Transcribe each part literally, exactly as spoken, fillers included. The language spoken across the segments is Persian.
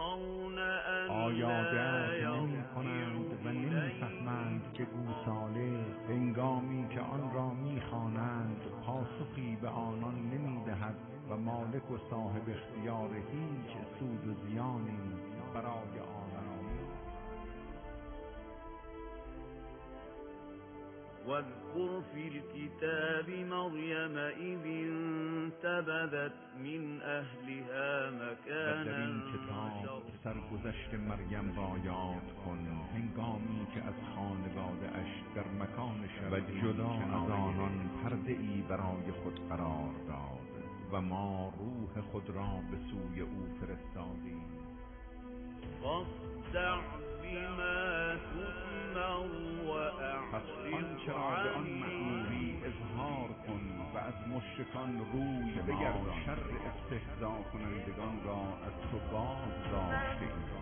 آیا درک نمی کنند و نمی فهمند که گوساله هنگامی که آن را می خوانند پاسخی به آنان نمی دهد و مالک و صاحب اختیار هیچ سود و زیانی برای آنان نیست. واذكر في الكتاب مريم إذ انتبذت من أهلها مكانا در این کتاب سرگذشت مریم را یاد کن هنگامی که از خانواده اش در مکان شب و جدا از آنان پرده ای برای خود قرار داد و ما روح خود را به سوی او فرستادیم. فاصدع بما تؤمر پس آنچه را به آن مأموری اظهار کن و از مشرکان روی بگردان. شر استهزا کنندگان را از تو باز داشته ایم.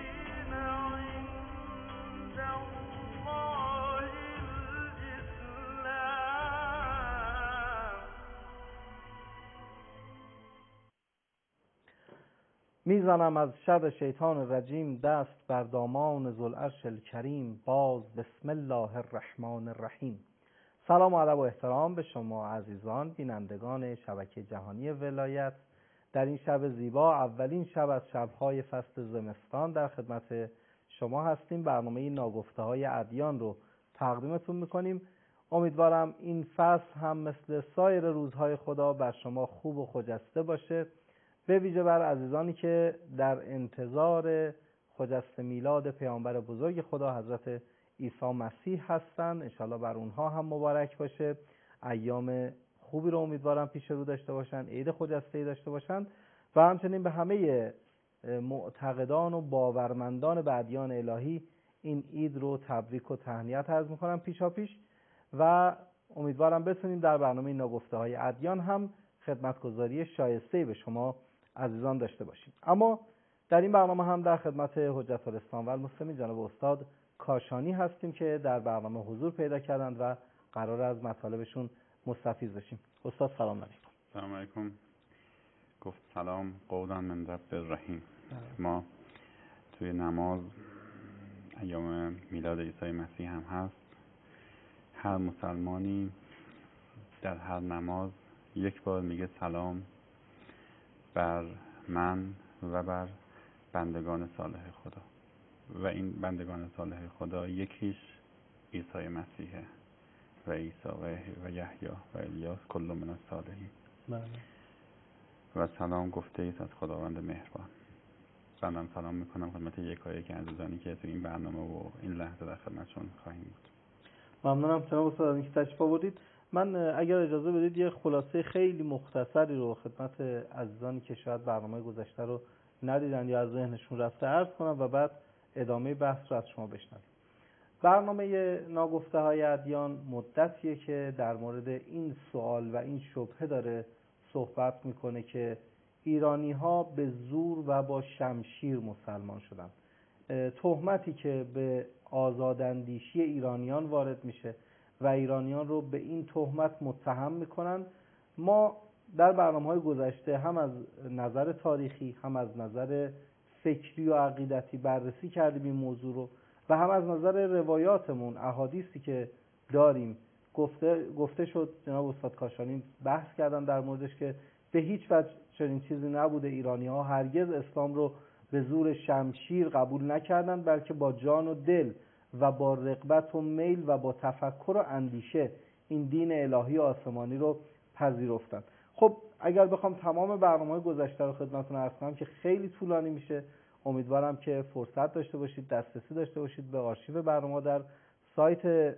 میزنم از شر شیطان رجیم دست بر دامان ذوالعرش الکریم باز بسم الله الرحمن الرحیم. سلام و ادب و احترام به شما عزیزان بینندگان شبکه جهانی ولایت. در این شب زیبا، اولین شب از شب‌های فصل زمستان، در خدمت شما هستیم. برنامه ناگفته های ادیان رو تقدیمتون میکنیم. امیدوارم این فصل هم مثل سایر روزهای خدا بر شما خوب و خجسته باشه، به ویژه بر عزیزانی که در انتظار خجسته میلاد پیامبر بزرگ خدا حضرت عیسی مسیح هستند. انشالله بر اونها هم مبارک باشه. ایام خوبی رو امیدوارم پیش رو داشته باشن، عید خجسته‌ای داشته باشن و همچنین به همه معتقدان و باورمندان به ادیان الهی این عید رو تبریک و تهنیت عرض میکنم پیشا پیش و امیدوارم بتونیم در برنامه ناگفته های ادیان هم خدمتگزاری شایسته‌ای به شما عزیزان داشته باشیم. اما در این برنامه هم در خدمت حجت الاسلام و المسلمین جناب استاد کاشانی هستیم که در برنامه حضور پیدا کردند و قرار از مطالبشون مستفیض بشیم. استاد سلام علیکم. سلام علیکم. گفت سلام قولا من رب الرحیم. ما توی نماز ایام میلاد عیسی مسیح هم هست. هر مسلمانی در هر نماز یک بار میگه سلام بر من و بر بندگان صالح خدا و این بندگان صالح خدا یکیش عیسی مسیحه و عیسی و یحیی و الیاس کل من الصالحین. و سلام گفته ایست از خداوند مهربان. بنده سلام میکنم خدمت یکایک عزیزانی که تو این برنامه و این لحظه در خدمتشون خواهیم بود. ممنونم جناب استاد از اینکه تشریف آوردید. من اگر اجازه بدید یه خلاصه خیلی مختصری رو خدمت عزیزانی که شاید برنامه گذشته رو ندیدن یا از ذهنشون رفته عرض کنم و بعد ادامه بحث رو از شما بشنویم. برنامه ناگفته های ادیان مدتیه که در مورد این سوال و این شبهه داره صحبت میکنه که ایرانی ها به زور و با شمشیر مسلمان شدن. تهمتی که به آزاداندیشی ایرانیان وارد میشه و ایرانیان رو به این تهمت متهم میکنن. ما در برنامه‌های گذشته هم از نظر تاریخی هم از نظر فکری و عقیدتی بررسی کردیم این موضوع رو و هم از نظر روایاتمون احادیثی که داریم گفته گفته شد. جناب استاد کاشانی بحث کردن در موردش که به هیچ وجه چنین چیزی نبوده. ایرانی‌ها هرگز اسلام رو به زور شمشیر قبول نکردن، بلکه با جان و دل و با رغبت و میل و با تفکر و اندیشه این دین الهی آسمانی رو پذیرفتن. خب اگر بخوام تمام برنامه‌های گذشته رو خدمتتون عرض کنم که خیلی طولانی میشه، امیدوارم که فرصت داشته باشید، دسترسی داشته باشید به آرشیو برنامه در سایت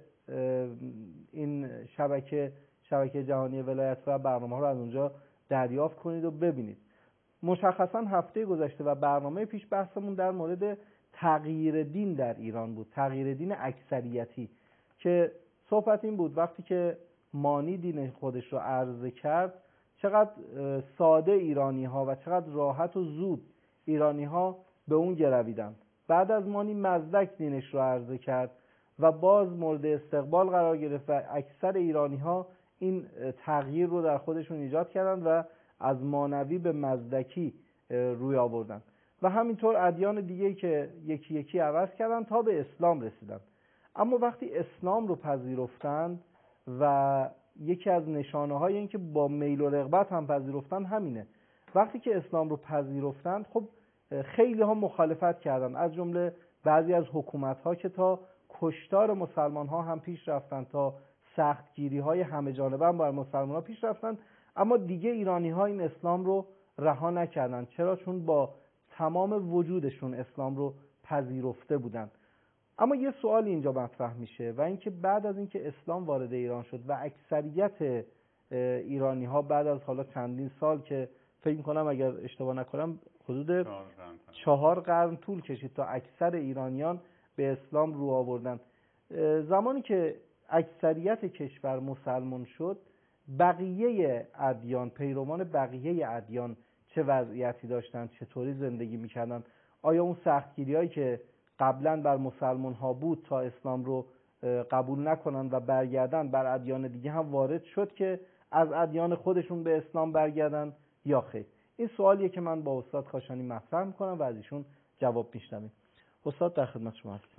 این شبکه شبکه جهانی ولایت و برنامه‌ها رو از اونجا دریافت کنید و ببینید. مشخصا هفته گذشته و برنامه پیش بحثمون در مورد تغییر دین در ایران بود، تغییر دین اکثریتی، که صحبت این بود وقتی که مانی دین خودش رو عرضه کرد چقدر ساده ایرانی ها و چقدر راحت و زود ایرانی ها به اون گرویدن. بعد از مانی مزدک دینش رو عرضه کرد و باز مورد استقبال قرار گرفت و اکثر ایرانی ها این تغییر رو در خودشون ایجاد کردن و از مانوی به مزدکی روی آوردن. و همینطور ادیان دیگه‌ای که یکی یکی عوض کردن تا به اسلام رسیدن. اما وقتی اسلام رو پذیرفتند و یکی از نشانه‌های این که با میل و رغبت هم پذیرفتن همینه، وقتی که اسلام رو پذیرفتند خب خیلی ها مخالفت کردن، از جمله بعضی از حکومت‌ها که تا کشتار مسلمان‌ها هم پیش رفتن، تا سختگیری‌های همه جانبه هم بر مسلمان‌ها پیش رفتن. اما دیگه ایرانی‌ها این اسلام رو رها نکردن. چرا؟ چون با تمام وجودشون اسلام رو پذیرفته بودن. اما یه سوال اینجا مطرح میشه و اینکه بعد از اینکه اسلام وارد ایران شد و اکثریت ایرانی‌ها بعد از حالا چندین سال که فکر می‌کنم اگر اشتباه نکنم حدود چهار قرن طول کشید تا اکثر ایرانیان به اسلام رو آوردن، زمانی که اکثریت کشور مسلمان شد، بقیه ادیان، پیروان بقیه ادیان چه وضعیتی داشتن؟ چطوری زندگی میکردن؟ آیا اون سختگیری‌هایی که قبلا بر مسلمان ها بود تا اسلام رو قبول نکنن و برگردن بر ادیان دیگه هم وارد شد که از ادیان خودشون به اسلام برگردن یا خیر؟ این سوالیه که من با استاد کاشانی مطرح میکنم و از ایشون جواب میشنویم. استاد در خدمت شما هستم.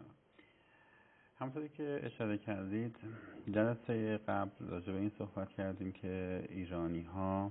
همونطوری که اشاره کردید جلسه قبل راجع به این صحبت کردیم که ایرانی ها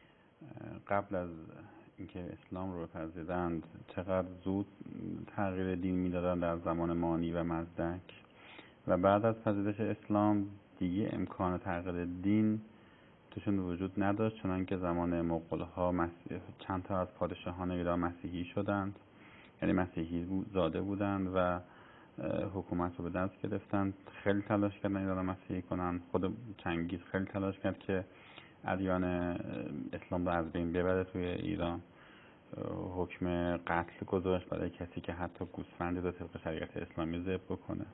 قبل از اینکه اسلام رو بپذیرند چقدر زود تغییر دین میدادن در زمان مانی و مزدک و بعد از پذیرش اسلام دیگه امکان تغییر دین توشون وجود نداشت، چنانکه زمان مغول‌ها مسیح... چند تا از پادشاهان ایران مسیحی شدند، یعنی مسیحی بود، زاده بودند و حکومت رو به دست گرفتن. خیلی تلاش کردن ایران مسیحی کنن. خود چنگیز خیلی تلاش کرد که ادیان اسلام رو از بین ببره توی ایران. حکم قتل گذاشت برای کسی که حتی گوسفندی رو طبق شریعت اسلامی ذبح بکنه.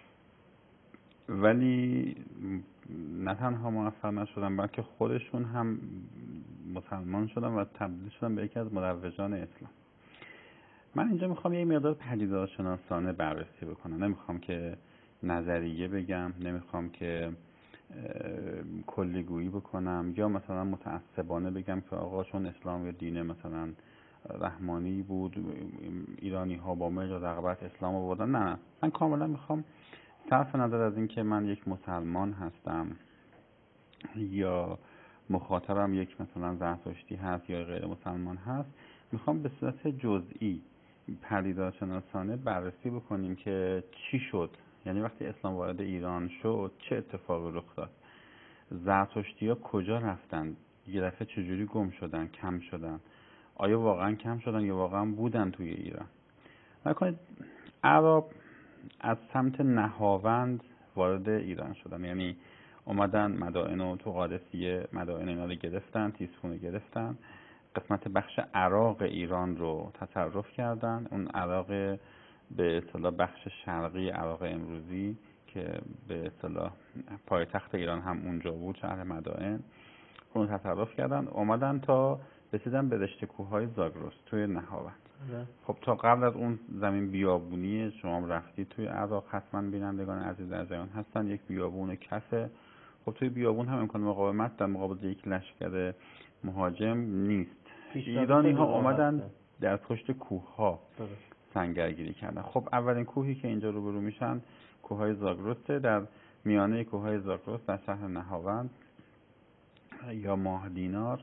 ولی نه تنها موفق نشدن بلکه خودشون هم مسلمان شدن و تبدیل شدن به یکی از مروجان اسلام. من اینجا میخوام یه مقدار پدیدارشناسانه بررسی بکنم، نمیخوام که نظریه بگم، نمیخوام که کلیگویی بکنم یا مثلا متعصبانه بگم که آقا چون اسلام یه دین مثلا رحمانی بود ایرانی ها با میل و رغبت اسلام آوردن. نه نه، من کاملا میخوام صرف نظر از این که من یک مسلمان هستم یا مخاطبم یک مثلا زرتشتی هست یا غیر مسلمان هست، میخوام به صورت جزئی پدیدارشناسانه بررسی بکنیم که چی شد، یعنی وقتی اسلام وارد ایران شد چه اتفاقی رخ داد، زرتشتی ها کجا رفتن، یه دفعه چجوری گم شدن، کم شدن، آیا واقعا کم شدن یا واقعا بودن توی ایران. نکنید عرب از سمت نهاوند وارد ایران شدن، یعنی اومدن مدائن و تو قادسیه مدائن اینا رو گرفتن، تیسفون رو گرفتن، قسمت بخش عراق ایران رو تصرف کردن. اون عراق به اصطلاح بخش شرقی عراق امروزی که به اصطلاح پایتخت ایران هم اونجا بود، شهر مدائن، اون رو تصرف کردن. اومدن تا رسیدن به رشته کوههای زاگرس توی نهاوند. خب تا قبل از اون زمین بیابونی، شما رفتید توی عراق حتما بینندگان عزیز در جریان هستن، یک بیابون کفه. خب توی بیابون هم امکان مقاومت در مقابل یک لشکر مهاجم نیست. ایرانی ها اومدن در پشت کوه ها سنگرگیری کردن. خب اولین کوهی که اینجا روبرو میشن کوههای زاگرسه. در میانه کوههای زاگرس در شهر نهاوند یا ماه دینار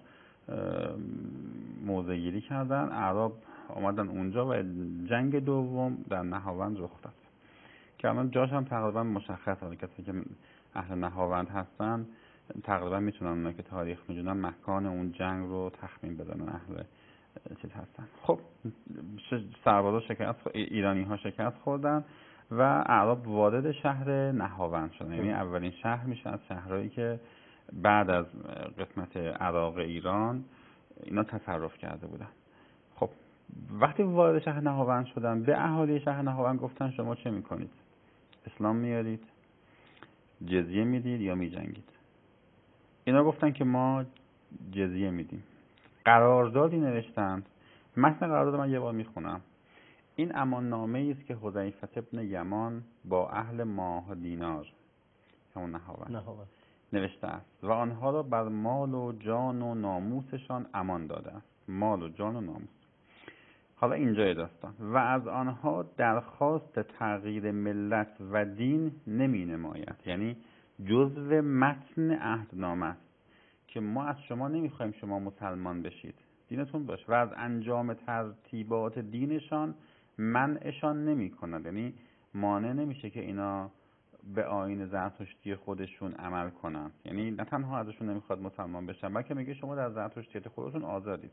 موضع گیری کردن. اعراب اومدن اونجا و جنگ دوم در نهاوند رخ داد که الان جاش هم تقریبا مشخصه. کسی که اهل نهاوند هستن تقریبا میتونن، اونا که تاریخ میدونن، مکان اون جنگ رو تخمین بدن اهل چیز هستن. خب سربازا شکست، ایرانی ها شکست خوردن و اعراب وارد شهر نهاوند شدن. یعنی اولین شهر میشه از شهرهایی که بعد از قسمت عراق ایران اینا تصرف کرده بودن. خب وقتی وارد شهر نهاوند شدن به اهالی شهر نهاوند گفتن شما چه میکنید؟ اسلام میارید؟ جزیه میدید یا میجنگید؟ اینا گفتن که ما جزیه میدیم. قراردادی نوشتند. متن قرارداد من یه بار میخونم. این امان نامه است که حذیفه ابن یمان با اهل ماه دینار همون نهاوند نوشته است و آنها را بر مال و جان و ناموسشان امان داده است. مال و جان و ناموس. حالا اینجای داستان و از آنها درخواست تغییر ملت و دین نمی نماید، یعنی جزو متن عهدنامه است که ما از شما نمیخوایم شما مسلمان بشید، دینتون باشه، و از انجام ترتیبات دینشان منعشان نمی کند، یعنی مانع نمیشه که اینا به آیین زرتشتی خودشون عمل کنن، یعنی نه تنها ازشون نمیخواد مسلمان بشن بلکه میگه شما در زرتشتیت خودتون آزادید.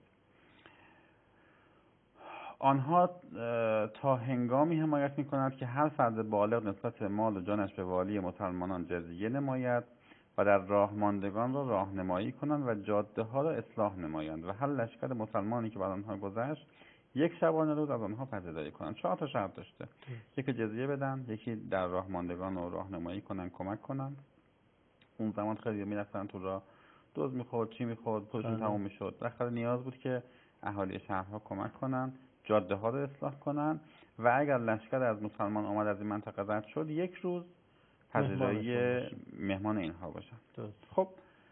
آنها تا هنگامی حمایت میکنند که هر فرد بالغ نسبت به مال و جانش به والی مسلمانان جزیه نماید و در راه ماندگان را راهنمایی کنند و جاده ها را اصلاح نمایند و هر لشکر مسلمانی که بر آنها گذشت یک شبانه روز از آنها پذیرایی کنند. چهار تا شرط داشته، یکی جزیه بدن، یکی در راه ماندگان رو راهنمایی کنن، کمک کنن. اون زمان خیلی میرفتن تو راه، دوز میخورد، چی میخورد، پولشون تموم میشد، بالاخره نیاز بود که اهالی شهرها کمک کنن، جاده ها رو اصلاح کنن و اگر لشکر از مسلمان آمد از این منطقه رد شد یک روز پذیرایی مهمان اینها باشن. خب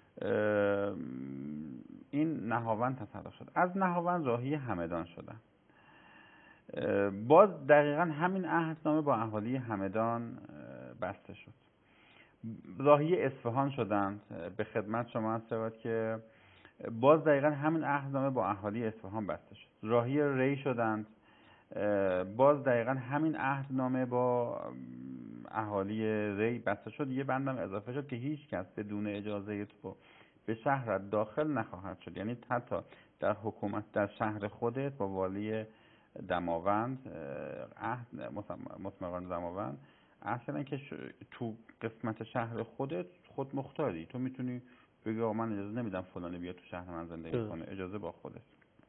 این نهاوند تصرف شد. از نهاوند راهی همدان شدن. باز دقیقا همین عهدنامه با اهالی همدان بسته شد. راهی اصفهان شدند. به خدمت شما عرض شود که باز دقیقا همین عهدنامه با اهالی اصفهان بسته شد. راهی ری شدند. باز دقیقا همین عهدنامه با اهالی ری بسته شد. یه بندم اضافه شد که هیچ کس بدون اجازه تو به شهر داخل نخواهد شد، یعنی حتی در حکومت در شهر خودت با والی دماوند عهد مطمئن دماوند عهد کردن که تو قسمت شهر خودت خود مختاری، تو میتونی بگی آقا من اجازه نمیدم فلانی بیاد تو شهر من زندگی کنه، اجازه با خودت.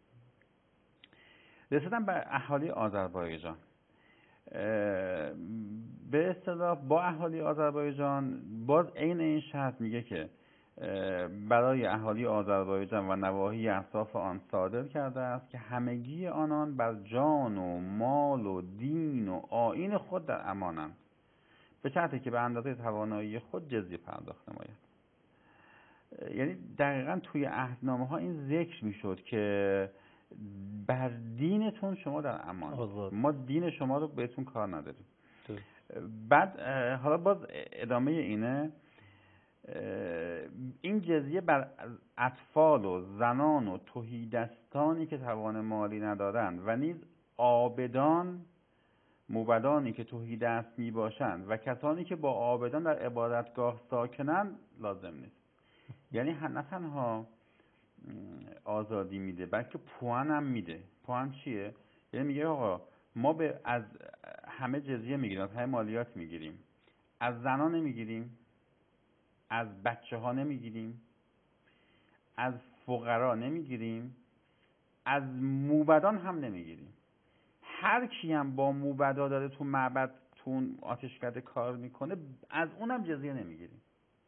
رسیدن به اهالی آذربایجان. به اصطلاح با اهالی آذربایجان باز عین این شرط میگه که برای اهالی آذربایجان و نواحی اطراف آن صادر کرده است که همگی آنان بر جان و مال و دین و آیین خود در امانند، به شرطی که به اندازه توانایی خود جزیه پرداخت نماید. یعنی دقیقاً توی عهدنامه ها این ذکر میشد که بر دینتون شما در امان، آزاد. ما دین شما رو بهتون کار نداریم. بعد حالا باز ادامه اینه، این جزیه بر اطفال و زنان و تهیدستانی که توان مالی ندارند و نیز عابدان موبدانی که تهیدست می باشند و کسانی که با عابدان در عبادتگاه ساکنند لازم نیست. یعنی نه تنها آزادی میده بلکه پوان هم میده. پوان چیه؟ یعنی میگه آقا ما به از همه جزیه میگیریم، از همه مالیات میگیریم، از زنان نمیگیریم، از بچه ها نمیگیریم، از فقرا نمیگیریم، از موبدان هم نمیگیریم. هر کی هم با موبدا داره تو معبد تو آتشکده کار میکنه از اونم جزیه نمیگیریم.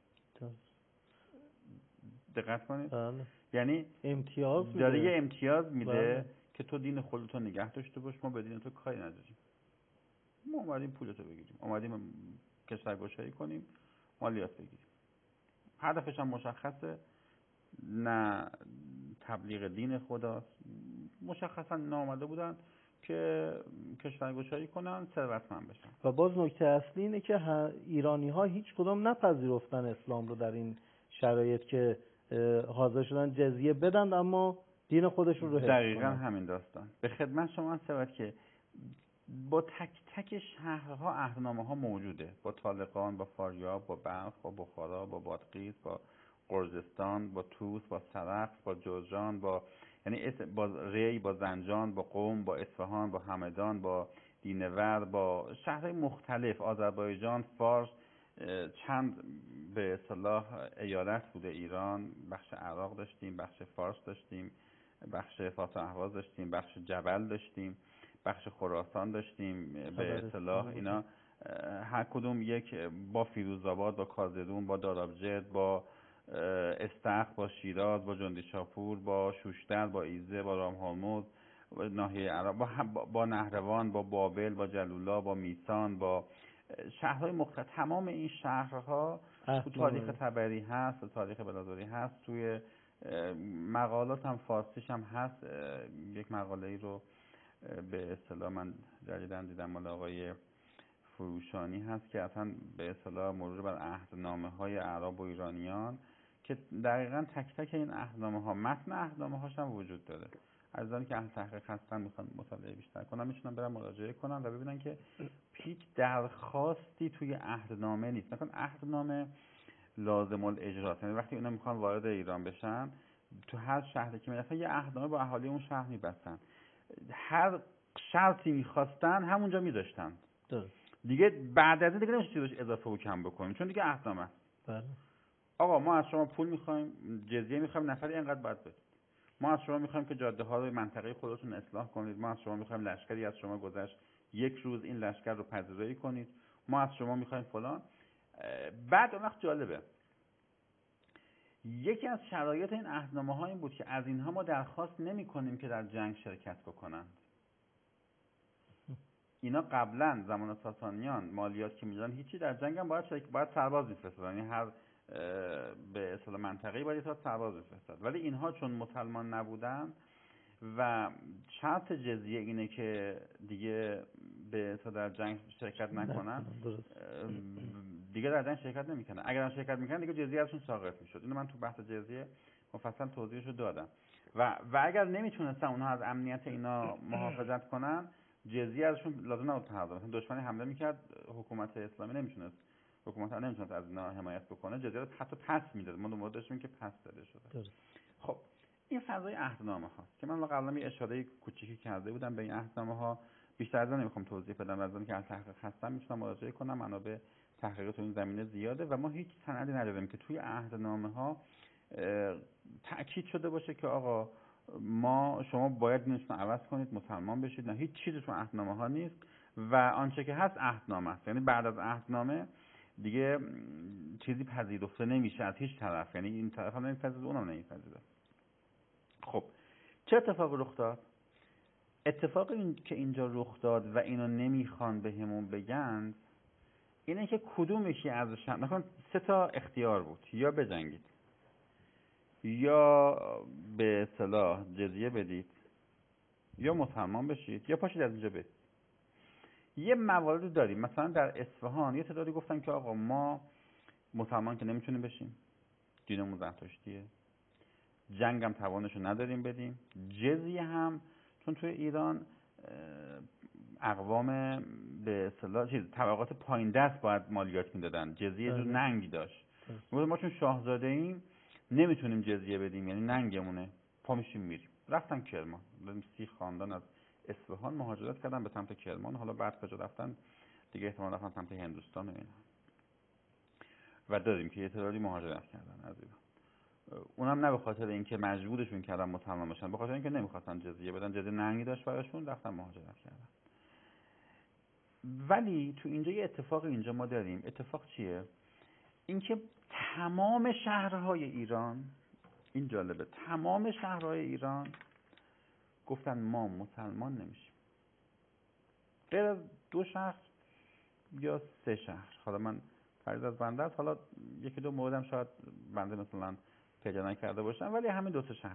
دقت کنید. بله. یعنی امتیاز داره یه امتیاز میده. بله. که تو دین خودتو نگه داشته باش، ما به دین تو کاری نداریم. ما اومدیم پولتو بگیریم، اومدیم کشورگشایی کنیم، مالیات بگیریم. هدفش هم مشخصه، نه تبلیغ دین خداست، مشخصا نامده بودن که کشورگشایی کنن، ثروتمند بشن. و باز نکته اصلی اینه که ایرانی ها هیچ کدام نپذیرفتن اسلام رو در این شرایط که حاضر شدن جزیه بدن اما دین خودشون رو حفظ کنن. دقیقاً همین داستان. به خدمت شما ثبت که با تک تک شهرها عهدنامه ها موجوده، با طالقان، با فاریاب، با بلخ، با بخارا، با بادغیس، با قرزستان، با توس، با سرخس، با جوزجان، با یعنی با ری، با زنجان، با قم، با اصفهان، با همدان، با دینور، با شهرهای مختلف، آذربایجان، فارس، چند به اصطلاح ایالت بوده ایران، بخش عراق داشتیم، بخش فارس داشتیم، بخش فارس اهواز داشتیم، بخش جبل داشتیم، بخش خراسان داشتیم. به اصطلاح اینا هر کدوم یک با فیروزآباد، با کازرون، با دارابجد، با استخر، با شیراز، با جندیشاپور، با شوشتر، با ایزه، با رامهرمز، ناحیه عراق، با, با نهروان، با بابل، با جلولا، با میسان، با شهرهای مختلف. تمام این شهرها تو تاریخ طبری هست، تو تاریخ بلازاری هست، توی مقالات هم فارسیش هم هست. یک مقاله ای رو به اصطلاح من جدیداً دیدم مال آقای فروشانی هست که اصلا به اصطلاح مرور بر عهدنامه‌های اعراب و ایرانیان که دقیقاً تک تک این عهدنامه‌ها متن عهدنامه‌هاش هم وجود داره. عزیزانی که اهل تحقیق هستن میخوان مطالعه بیشتر کنن میتونن برن مراجعه کنن و ببینن که هیچ درخواستی توی عهدنامه نیست. مثلا عهدنامه لازم الاجراست، یعنی وقتی اینا میخوان وارد ایران بشن تو هر شهری که میرسن یه عهدنامه با اهالی اون شهر میبستن، هر شرطی میخواستن همونجا میذاشتن دیگه. بعد از این دیگه نمیشه چیزش اضافه و کم بکنیم چون دیگه عهدنامه. بله. آقا ما از شما پول میخوایم، جزیه میخوایم، نفری اینقدر باید بدید. ما از شما میخوایم که جاده ها رو منطقه خودتون اصلاح کنید. ما از شما میخوایم لشکری از شما گذشت یک روز این لشکر رو پذیرایی کنید. ما از شما میخوایم فلان. بعد اون وقت جالبه یکی از شرایط این عهدنامه ها این بود که از اینها ما درخواست نمی کنیم که در جنگ شرکت بکنند. اینا قبلا زمان ساسانیان مالیات که میدادن هیچی در جنگ هم باید شرکت باید سرباز میفرستادن، یعنی هر به اصطلاح منطقه‌ای باید تا سرباز میفرستاد. ولی اینها چون مسلمان نبودن و شرط جزیه اینه که دیگه به اصطلاح در جنگ شرکت نکنن، دیگه در جنگ شرکت نمیکنن. اگر شرکت میکنن دیگه جزیه ازشون ساقط میشد. اینو من تو بحث جزیه مفصل توضیحشو دادم. و و اگر نمیتونستن اونها از امنیت اینا محافظت کنن، جزیه ازشون لازم نبود پرداخت. مثلا دشمن حمله میکرد، حکومت اسلامی نمیتونست حکومت نمیتونست از اینا حمایت بکنه، جزیه رو حتی پس میداد. ما دو مورد داشتیم که پس داده شده. خب این فضای عهدنامه هاست که من قبلا یه اشاره کوچیکی کرده بودم به این عهدنامه ها. بیشتر از اون نمیخوام توضیح بدم، از اون که از تحقیق هستم میتونم مراجعه کنم. منابع تحقیق تو این زمینه زیاده و ما هیچ سندی نداریم که توی عهدنامه ها تأکید شده باشه که آقا ما شما باید اینو عوض کنید مسلمان بشید. نه، هیچ چیزی تو عهدنامه ها نیست و آنچه که هست عهدنامه است. یعنی بعد از عهدنامه دیگه چیزی پذیرفته نمیشه از هیچ طرف، یعنی این طرف هم نمیپذیره اونم نمیپذیره. خب چه اتفاقی رخ داد؟ اتفاقی این که اینجا رخ داد و اینو نمیخوان بهمون بگن اینه که کدوم یکی ازشون، مثلا سه تا اختیار بود: یا بجنگید، یا به اصطلاح جزیه بدید، یا مسلمان بشید، یا پاشید از اینجا برید. یه موارد داریم، مثلا در اصفهان یه تعدادی گفتن که آقا ما مسلمان که نمیتونیم بشیم، دینمون زرتشتیه، جنگ هم توانشو نداریم بدیم، جزیه هم چون توی ایران اقوام به اصطلاح چیز طبقات پایین دست باید مالیات میدادن، جزیه جو ننگی داشت. ما چون شاهزاده ایم نمیتونیم جزیه بدیم، یعنی ننگمونه، پا میشیم میریم. رفتن کرمان، سی خاندان از اصفهان مهاجرت کردن به سمت کرمان. حالا بعد کجا رفتن دیگه، احتمال رفتن سمت هندوستان و اینا. و داریم که یه تعدادی مهاجرت کردن از ایران، اونم نه به خاطر اینکه مجبورشون کردن مسلمان بشن، به خاطر اینکه نمیخواستن جزیه بدن، جزیه ننگی داشت براشون، رفتن مهاجرت کردن. ولی تو اینجا یه اتفاق اینجا ما داریم. اتفاق چیه؟ اینکه تمام شهرهای ایران، این جالبه، تمام شهرهای ایران گفتن ما مسلمان نمیشیم غیر از دو شهر یا سه شهر. حالا من فرض از بنده است، حالا یکی دو موردم شاید بنده مثلا پیدا نکرده باشم، ولی همین دو سه شهر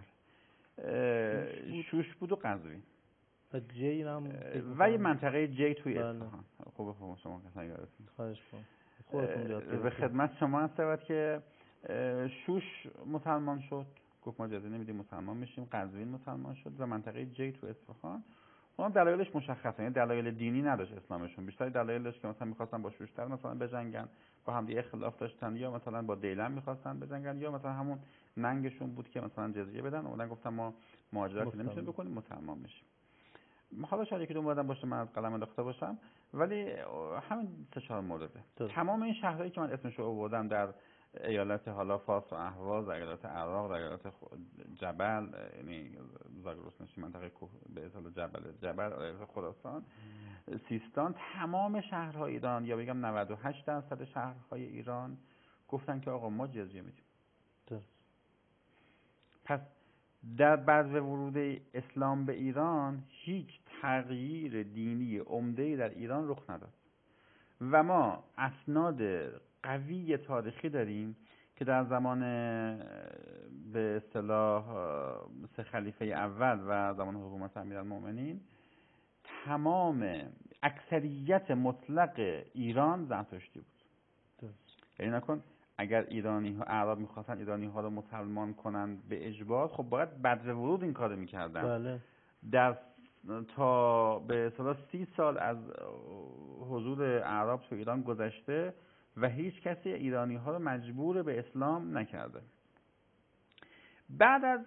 شوش بود و قزوین و جی هم و یه منطقه جی توی اصفهان. خوبه خوبه شما کسا یادتون خواهش کنم خودتون یاد به خدمت شما هست که شوش مسلمان شد، گفت ما جزیه نمیدیم مسلمان میشیم. قزوین مسلمان شد و منطقه جی تو اصفهان. اونم دلایلش مشخصه، یعنی دلایل دینی نداشت اسلامشون، بیشتر دلایلش که مثلا می‌خواستن با شوشتر مثلا بجنگن، با هم دیگه اختلاف داشتن، یا مثلا با دیلم می‌خواستن بجنگن، یا مثلا همون ننگشون بود که مثلا جزیه بدن. اومدن گفتن ما مهاجرت نمی‌تونیم بکنیم، مسلمان میشیم. حالا شاید یکی دو موردم باشه من از قلم انداخته باشم، ولی همین سه چهار مورده. تمام این شهرهایی که من اسمشو آوردم در ایالت حالا فارس و اهواز، ایالت عراق، ایالت جبل، یعنی زاگرس نشین منطقه به اصطلاح جبل جبل، ایالت خراسان، سیستان، تمام شهرهای ایران یا بگم نود و هشت درصد شهرهای ایران گفتن که آقا ما جزیه میدیم. پس در بعد ورود اسلام به ایران هیچ تغییر دینی عمده‌ای در ایران رخ نداد و ما اسناد قوی تاریخی داریم که در زمان به اصطلاح سه خلیفه اول و زمان حکومت امیرالمومنین تمام اکثریت مطلق ایران زرتشتی بود. یعنی نکن اگر ایرانی ها اعراب میخواستن ایرانی ها رو مسلمان کنن به اجبار، خب باید بدر ورود این کارو میکردن. بله. در تا به اصطلاح سی سال از حضور اعراب تو ایران گذشته و هیچ کسی ایرانی ها رو مجبور به اسلام نکرده. بعد از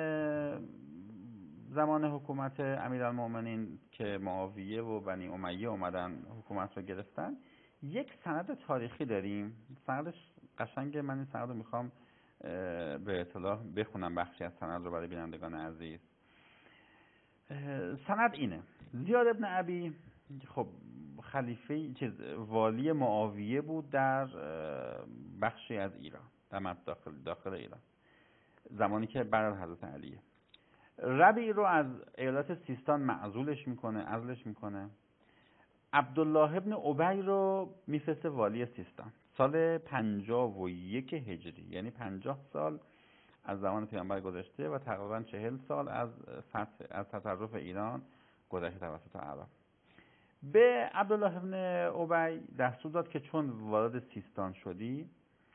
زمان حکومت امیرالمومنین که معاویه و بنی امیه اومدن حکومت رو گرفتن، یک سند تاریخی داریم. سندش قشنگه، من این سند رو میخوام به اصطلاح بخونم، بخشی از سند رو برای بینندگان عزیز. سند اینه: زیاد ابن ابی خب خلیفه چیز والی معاویه بود در بخشی از ایران، در داخل داخل ایران، زمانی که بعد از حضرت علیه. ربیع رو از ایالت سیستان معزولش میکنه، عزلش میکنه. عبدالله ابن ابی رو میفرسته والی سیستان سال پنجاه و یک هجری، یعنی پنجاه سال از زمان پیامبر گذشته و تقریبا چهل سال از فتح از تصرف ایران گذشته توسط عرب. به عبدالله ابن ابی دستور داد که چون وارد سیستان شدی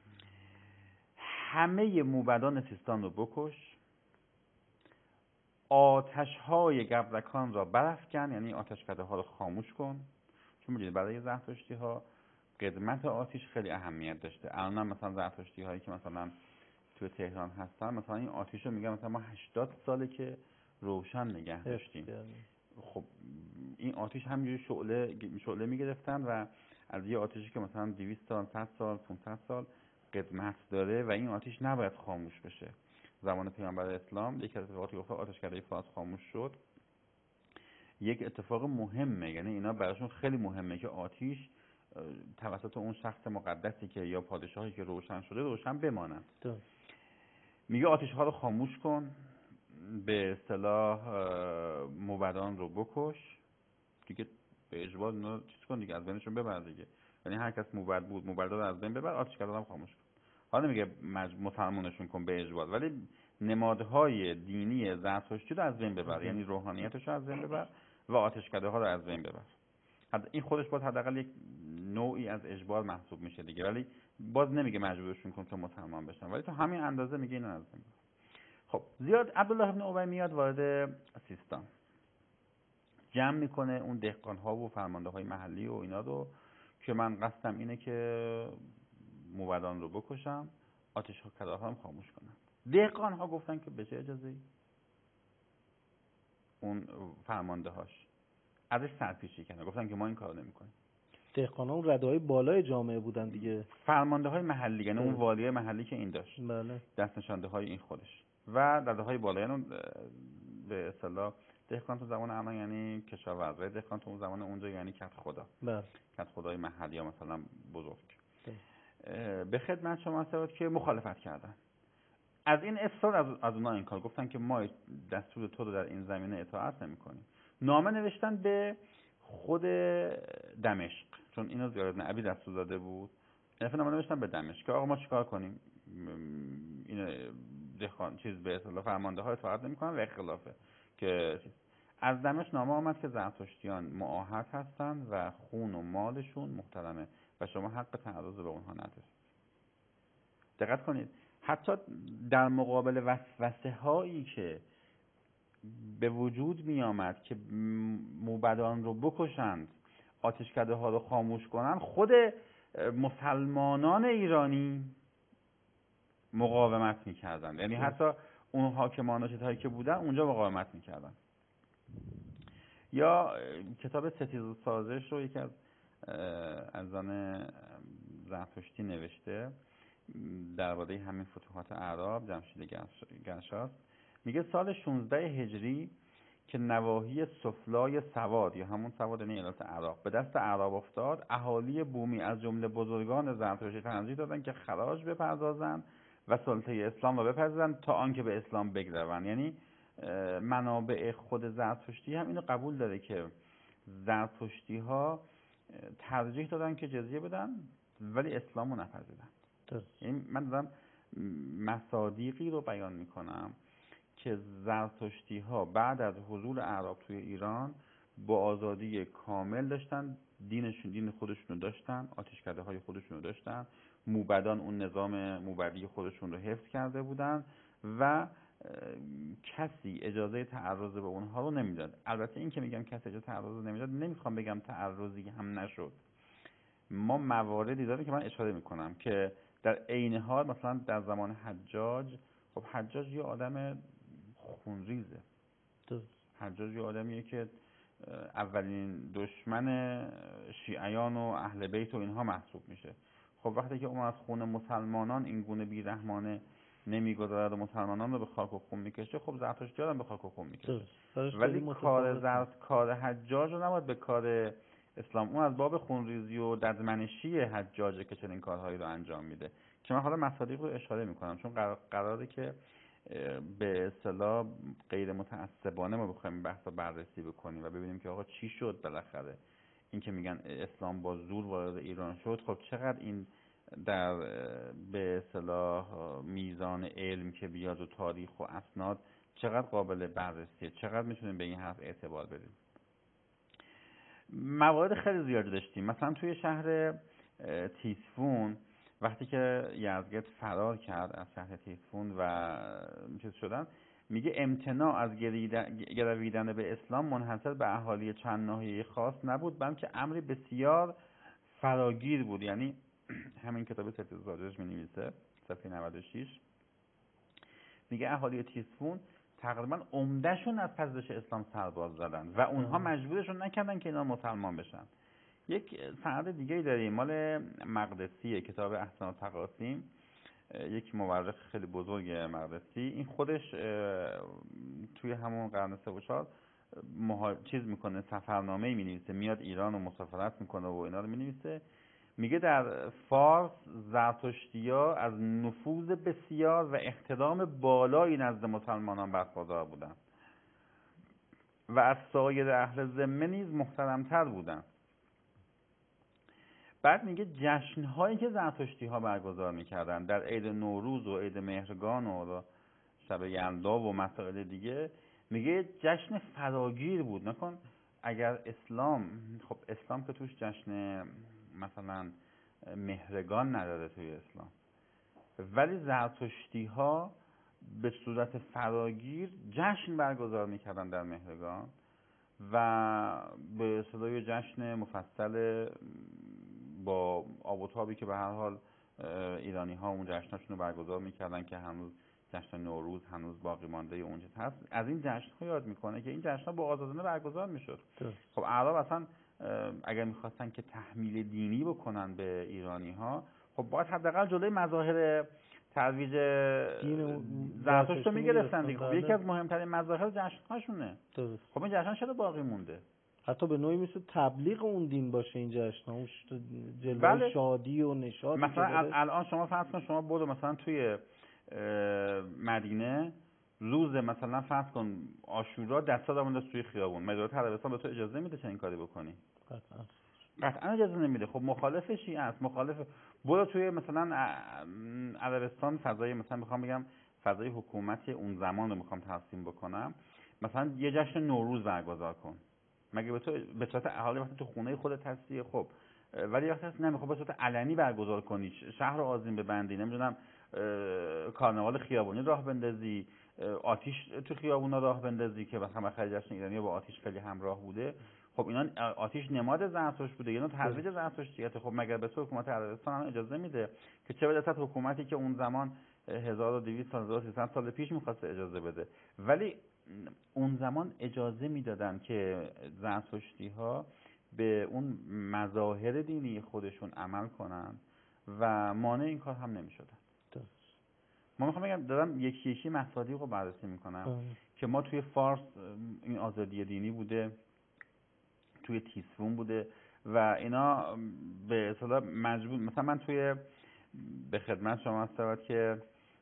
همه موبدان سیستان رو بکش، آتش‌های گبرکان را برافکن، یعنی آتشکده ها رو خاموش کن. چون می‌دونید برای زرتشتی ها قدمت آتش خیلی اهمیت داشته. الان مثلا زرتشتی هایی که مثلا تو تهران هستن، مثلا این آتش رو میگن مثلا ما هشتاد ساله که روشن نگه داشتیم. خب این آتش همینجوری شعله شعله میگرفتن و از یه آتشی که مثلا دویست سال، صد سال، پانصد سال قدمت داره و این آتش نباید خاموش بشه. زمان پیامبر اسلام یک اتفاقی افتاد، آتشکده فارس خاموش شد. یک اتفاق مهمه، یعنی اینا براشون خیلی مهمه که آتش توسط اون شخص مقدسی که یا پادشاهی که روشن شده روشن بمانند. میگه آتش ها رو خاموش کن، به اصطلاح موبدان رو بکش دیگه، به اجبار اینا چیز کن دیگه، از بینشون ببر دیگه. یعنی هر کس موبد بود موبد رو از بین ببر، آتشکده رو هم خاموش کن. حالا نمیگه مسلمانشون کن به اجبار، ولی نمادهای دینی زرتشتی رو از بین ببر، یعنی روحانیتش رو از بین ببر و آتشکده ها رو از بین ببر. این خودش باز حداقل یک نوعی از اجبار محسوب میشه دیگه، ولی باز نمیگه مجبورشون کن که مسلمان بشن، ولی تو همین اندازه میگه اینا از بین ببر. خب زیاد عبدالله ابن ابی میاد وارد سیستان، جمع میکنه اون دهقان ها و فرمانده های محلی و اینا رو که من قصدم اینه که موبدان رو بکشم، آتش ها کده ها هم خاموش کنم. دهقان ها گفتن که به چه اجازه ای؟ اون فرمانده هاش ازش سرپیچی کردن، گفتن که ما این کارو نمی‌کنیم. دهقانا اون رده‌های بالای جامعه بودن دیگه، فرمانده های محلی، یعنی اون والی محلی که این داشت. بله. دست نشانده های این خودش و رده‌های بالای، یعنی به اصطلاح دهقان تو زمان الان یعنی کشاورز، دهقان تو اون زمان اونجا یعنی کت خدا. بله. کت خدای محلی یا مثلا بزرگ. به خدمت شما هست که مخالفت کردن. از این اصرار از از اونها این کار گفتن که ما دستور تو رو در این زمینه اطاعت نمی‌کنیم. نامه نوشتن به خود دمشق، چون اینو زیاد ابن ابی دستور داده بود. این نامه نوشتن به دمشق که آقا ما چیکار کنیم؟ این دهقان چیز به اصطلاح فرمانده ها اطاعت نمی‌کنن و اختلافه که از دمشق نامه آمد که زرتشتیان معاهد هستند و خون و مالشون محترمه و شما حق تعرض به اونها ندارید. دقت کنید، حتی در مقابل وسوسه هایی که به وجود می آمد که موبدان رو بکشند، آتشکده ها رو خاموش کنند، خود مسلمانان ایرانی مقاومت می کردند. یعنی حتی اون حاکمان و چیزهایی که بودن اونجا مقاومت می کردند. یا کتاب ستیز سازش رو یکی از ازان زرتشتی نوشته درباره همین فتوحات اعراب، جمشید گرشاسب، میگه سال شانزده هجری که نواحی سفلای سواد یا همون سواد یعنی ایالت عراق به دست اعراب افتاد، اهالی بومی از جمله بزرگان زرتشتی ترجیح دادن که خراج بپردازند و سلطه اسلام را بپذیرند تا آنکه به اسلام بگروند. یعنی منابع خود زرتشتی هم اینو قبول داره که زرتشتی ها ترجیح دادن که جزیه بدن ولی اسلام رو نپذیرن. یعنی من دارم مصادیقی رو بیان میکنم که زرتشتی ها بعد از حضور اعراب توی ایران با آزادی کامل داشتن دینشون دین خودشون رو داشتن، آتشکده های خودشون رو داشتن، موبدان اون نظام موبدی خودشون رو حفظ کرده بودن و کسی اجازه تعرض به اونها رو نمیداد. البته این که میگم کسی اجازه تعرض رو نمیداد، نمیخوام بگم تعرضی هم نشد. ما مواردی داریم که من اشاره میکنم که در عین حال مثلا در زمان حجاج، خب حجاج یه آدم خونریزه. حجاج یه آدمیه که اولین دشمن شیعیان و اهل بیت و اینها محسوب میشه. خب وقتی که اون از خون مسلمانان این گونه بیرحمانه نمیگذارد و مسلمانان رو به خاک و خون میکشه، خب زرتشتیان هم به خاک و خون میکشه. ولی کار زرت کار حجاج رو نباید به کار اسلام، اون از باب خونریزی و ددمنشی حجاجه که چنین کارهایی رو انجام میده. که من حالا مصادیق رو اشاره میکنم چون قراره که به اصطلاح غیر متعصبانه ما بخوایم بحث رو بررسی بکنیم و ببینیم که آقا چی شد بالاخره. این که میگن اسلام با زور وارد ایران شد، خب چقدر این در به اصطلاح میزان علم که بیاد و تاریخ و اسناد چقدر قابل بررسیه، چقدر میتونیم به این حرف اعتبار بدیم. موارد خیلی زیادی داشتیم. مثلا توی شهر تیسفون وقتی که یزدگرد فرار کرد از شهر تیسفون و چیز شدن، میگه امتناع از گرویدن به اسلام منحصر به اهالی چند ناحیه خاص نبود، بلکه امری بسیار فراگیر بود. یعنی همین کتاب سید زاجاج می‌نویسه صفحه نود و شش، میگه اهالی تیسفون تقریبا عمدهشون از پذیرش اسلام سرباز زدن و اونها مجبورشون نکردن که اینا مسلمان بشن. یک سند دیگه داریم مال مقدسی، کتاب احسن التقاسیم، یک مورخ خیلی بزرگ مقدسی. این خودش توی همون قرن سه و چهار مها... چیز میکنه، سفرنامه‌ای مینویسه، میاد ایران و مسافرت میکنه و اینا رو مینویسه. میگه در فارس زرتشتی‌ها از نفوذ بسیار و احترام بالایی نزد مسلمانان برخوردار بودند و از سایر اهل ذمه نیز محترم‌تر بودند. بعد میگه جشن‌هایی که زرتشتی‌ها برگزار می‌کردن در عید نوروز و عید مهرگان و شب یلدا و مسائل دیگه، میگه جشن فراگیر بود. نکن اگر اسلام، خب اسلام که توش جشن مثلا مهرگان نداره توی اسلام، ولی زرتشتی‌ها به صورت فراگیر جشن برگزار می‌کردن در مهرگان و به اصطلاح جشن مفصل با آب و تابی که به هر حال ایرانی ها اون جشناشون رو برگزار میکردن که هنوز جشن نوروز هنوز باقی مانده اون چیز هست. از این جشن ها یاد میکنه که این جشن ها با آزادانه برگزار میشد. خب اعراب اصلا اگر میخواستن که تحمیل دینی بکنن به ایرانی ها، خب باید حداقل جلوی مظاهر ترویج زرتشت رو میگرفتن دیگه. خب یکی از مهمترین مظاهر جشن هاشونه. خب این جشن چرا باقی مونده؟ حتی به نوعی مثل تبلیغ اون دین باشه این جشن، اون جلوه بله. شادی و نشاط. مثلا الان شما فرض کن شما برو مثلا توی مدینه روز مثلا فرض کن عاشورا دستا دامون توی خیابون، مدارت عربستان به تو اجازه میده چنین کاری بکنی؟ قطعا قطعا اجازه نمیده. خب مخالف شیعه است، مخالف. برو توی مثلا عربستان فضای مثلا میخوام بگم فضای حکومتی اون زمان رو میخوام ترسیم بکنم، مثلا یه جشن نوروز برگزار کن. مگه به تو به صورت اهالی وقتی تو خونه خودت هستی؟ خب ولی وقتی هست نمیخواد به صورت علنی برگزار کنی، شهر رو آذین ببندی، نمیدونم کارناوال خیابونی راه بندازی، آتیش تو خیابونا راه بندازی که مثلا خیلی جشن ایرانی با آتیش خیلی همراه بوده. خب اینا آتیش نماد زرتشت بوده، اینا ترویج زرتشتیته. خب مگر به تو حکومت عربستان هم اجازه میده که چه برسد حکومتی که اون زمان هزار و دویست سال هزار و سیصد سال پیش میخواست اجازه بده، ولی اون زمان اجازه میدادن که زرتشتی‌ها به اون مظاهر دینی خودشون عمل کنن و مانع این کار هم نمیشدن. ما میخوام بگم دارم یکی یکی مصادیق رو بررسی میکنم که ما توی فارس این آزادی دینی بوده، توی تیسفون بوده و اینا به اصطلاح مجبور. مثلا من توی به خدمت شما هستم که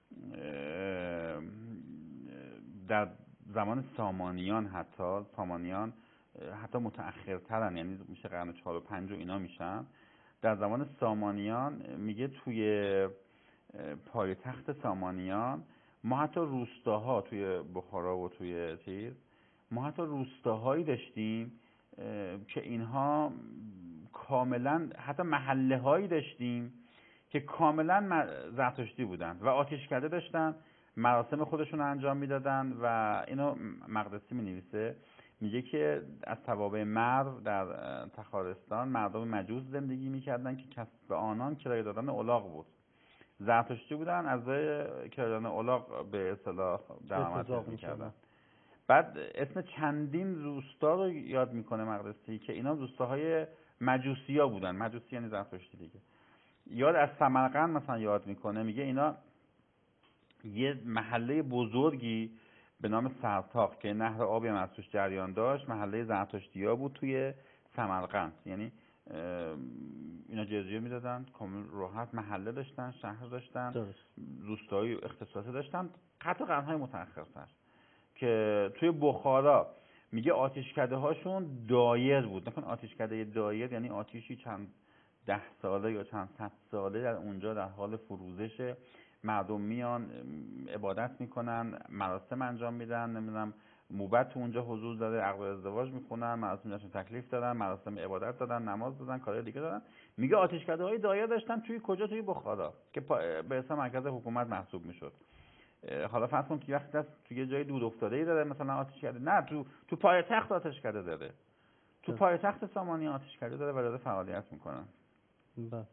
در زمان سامانیان، حتی سامانیان حتی متأخرترن، یعنی میشه قرن چهار و پنج و اینا میشن. در زمان سامانیان میگه توی پایتخت سامانیان ما حتی روستاها توی بخارا و توی چیز ما حتی روستاهایی داشتیم که اینها کاملا حتی محله هایی داشتیم که کاملا زرتشتی بودن و آتشکده داشتن، مراسم خودشون رو انجام میدادن و اینو مقدسی می نویسه، میگه که از توابع مرو در تخارستان مردم مجوس زندگی میکردن که کسب آنان کرایه دادن الاغ بود. زرتشتی بودن، از کرایه دادن الاغ به اصطلاح درآمد پیدا میکردن. بعد اسم چندین روستا رو یاد میکنه مقدسی که اینا روستاهای مجوسیا بودن. مجوسی یعنی زرتشتی دیگه. یاد از سمرقند مثلا یاد میکنه، میگه اینا یه محله بزرگی به نام سرتاق که نهر آبی هم از توش جریان داشت، محله زرتشتی‌ها بود توی سمرقند. یعنی اینا جزیه میدادن، کامل راحت محله داشتن، شهر داشتن، روستایی اختصاصی داشتن، حتی قرن‌های متأخرتر. که توی بخارا میگه آتشکده هاشون دایر بود. نکن آتشکده دایر یعنی آتیشی چند ده ساله یا چند صد ساله در اونجا در حال فروزشه، مردم میان عبادت میکنن، مراسم انجام میدن، نمیدونم موبت تو اونجا حضور داره، عقد ازدواج میخونن، مراسم جشن تکلیف دارن، مراسم عبادت دادن، نماز دادن، کارهای دیگه دارن. میگه آتشکده های دایر داشتن توی کجا؟ توی بخارا که به اسم مرکز حکومت محسوب میشد. حالا فرض کن که وقتی دست توی یه جای دور افتاده‌ای داره مثلا آتشکده، نه تو تو پایتخت آتشکده داره، تو پایتخت سامانی آتشکده داره و داره فعالیت میکنن. بله.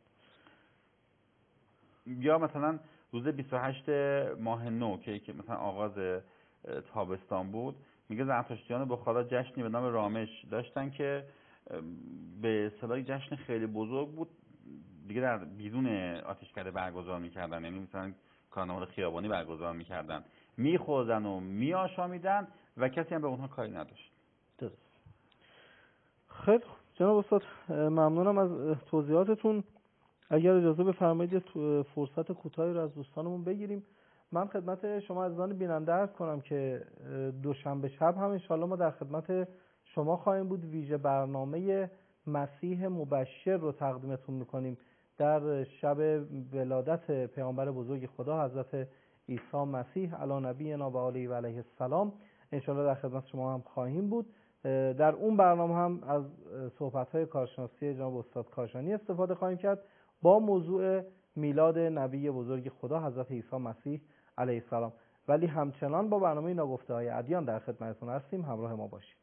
یا مثلا روز بیست و هشت ماه نو که که مثلا آغاز تابستان بود، میگه زرتشتیان بخارا جشنی به نام رامش داشتن که به اصطلاح جشن خیلی بزرگ بود دیگه، در بیرون آتشکده برگزار میکردن. یعنی مثلا کارنامه خیابانی برگزار میکردن، میخوردن و میآشامیدن و کسی هم به اونها کاری نداشت. درست. خیلی جناب استاد ممنونم از توضیحاتتون. اگر اجازه بفرمایید فرصت کوتاهی رو از دوستانمون بگیریم. من خدمت شما عزیزان بیننده عرض کنم که دوشنبه شب هم انشالله ما در خدمت شما خواهیم بود. ویژه برنامه مسیح مبشر رو تقدیمتون میکنیم در شب ولادت پیامبر بزرگ خدا حضرت عیسی مسیح علی نبینا و آله و علیه السلام. انشالله در خدمت شما هم خواهیم بود. در اون برنامه هم از صحبت‌های کارشناسی جناب استاد کاشانی استفاده خواهیم کرد با موضوع میلاد نبی بزرگ خدا حضرت عیسی مسیح علیه السلام. ولی همچنان با برنامه ناگفته‌های ادیان در خدمتتون هستیم، همراه ما باشید.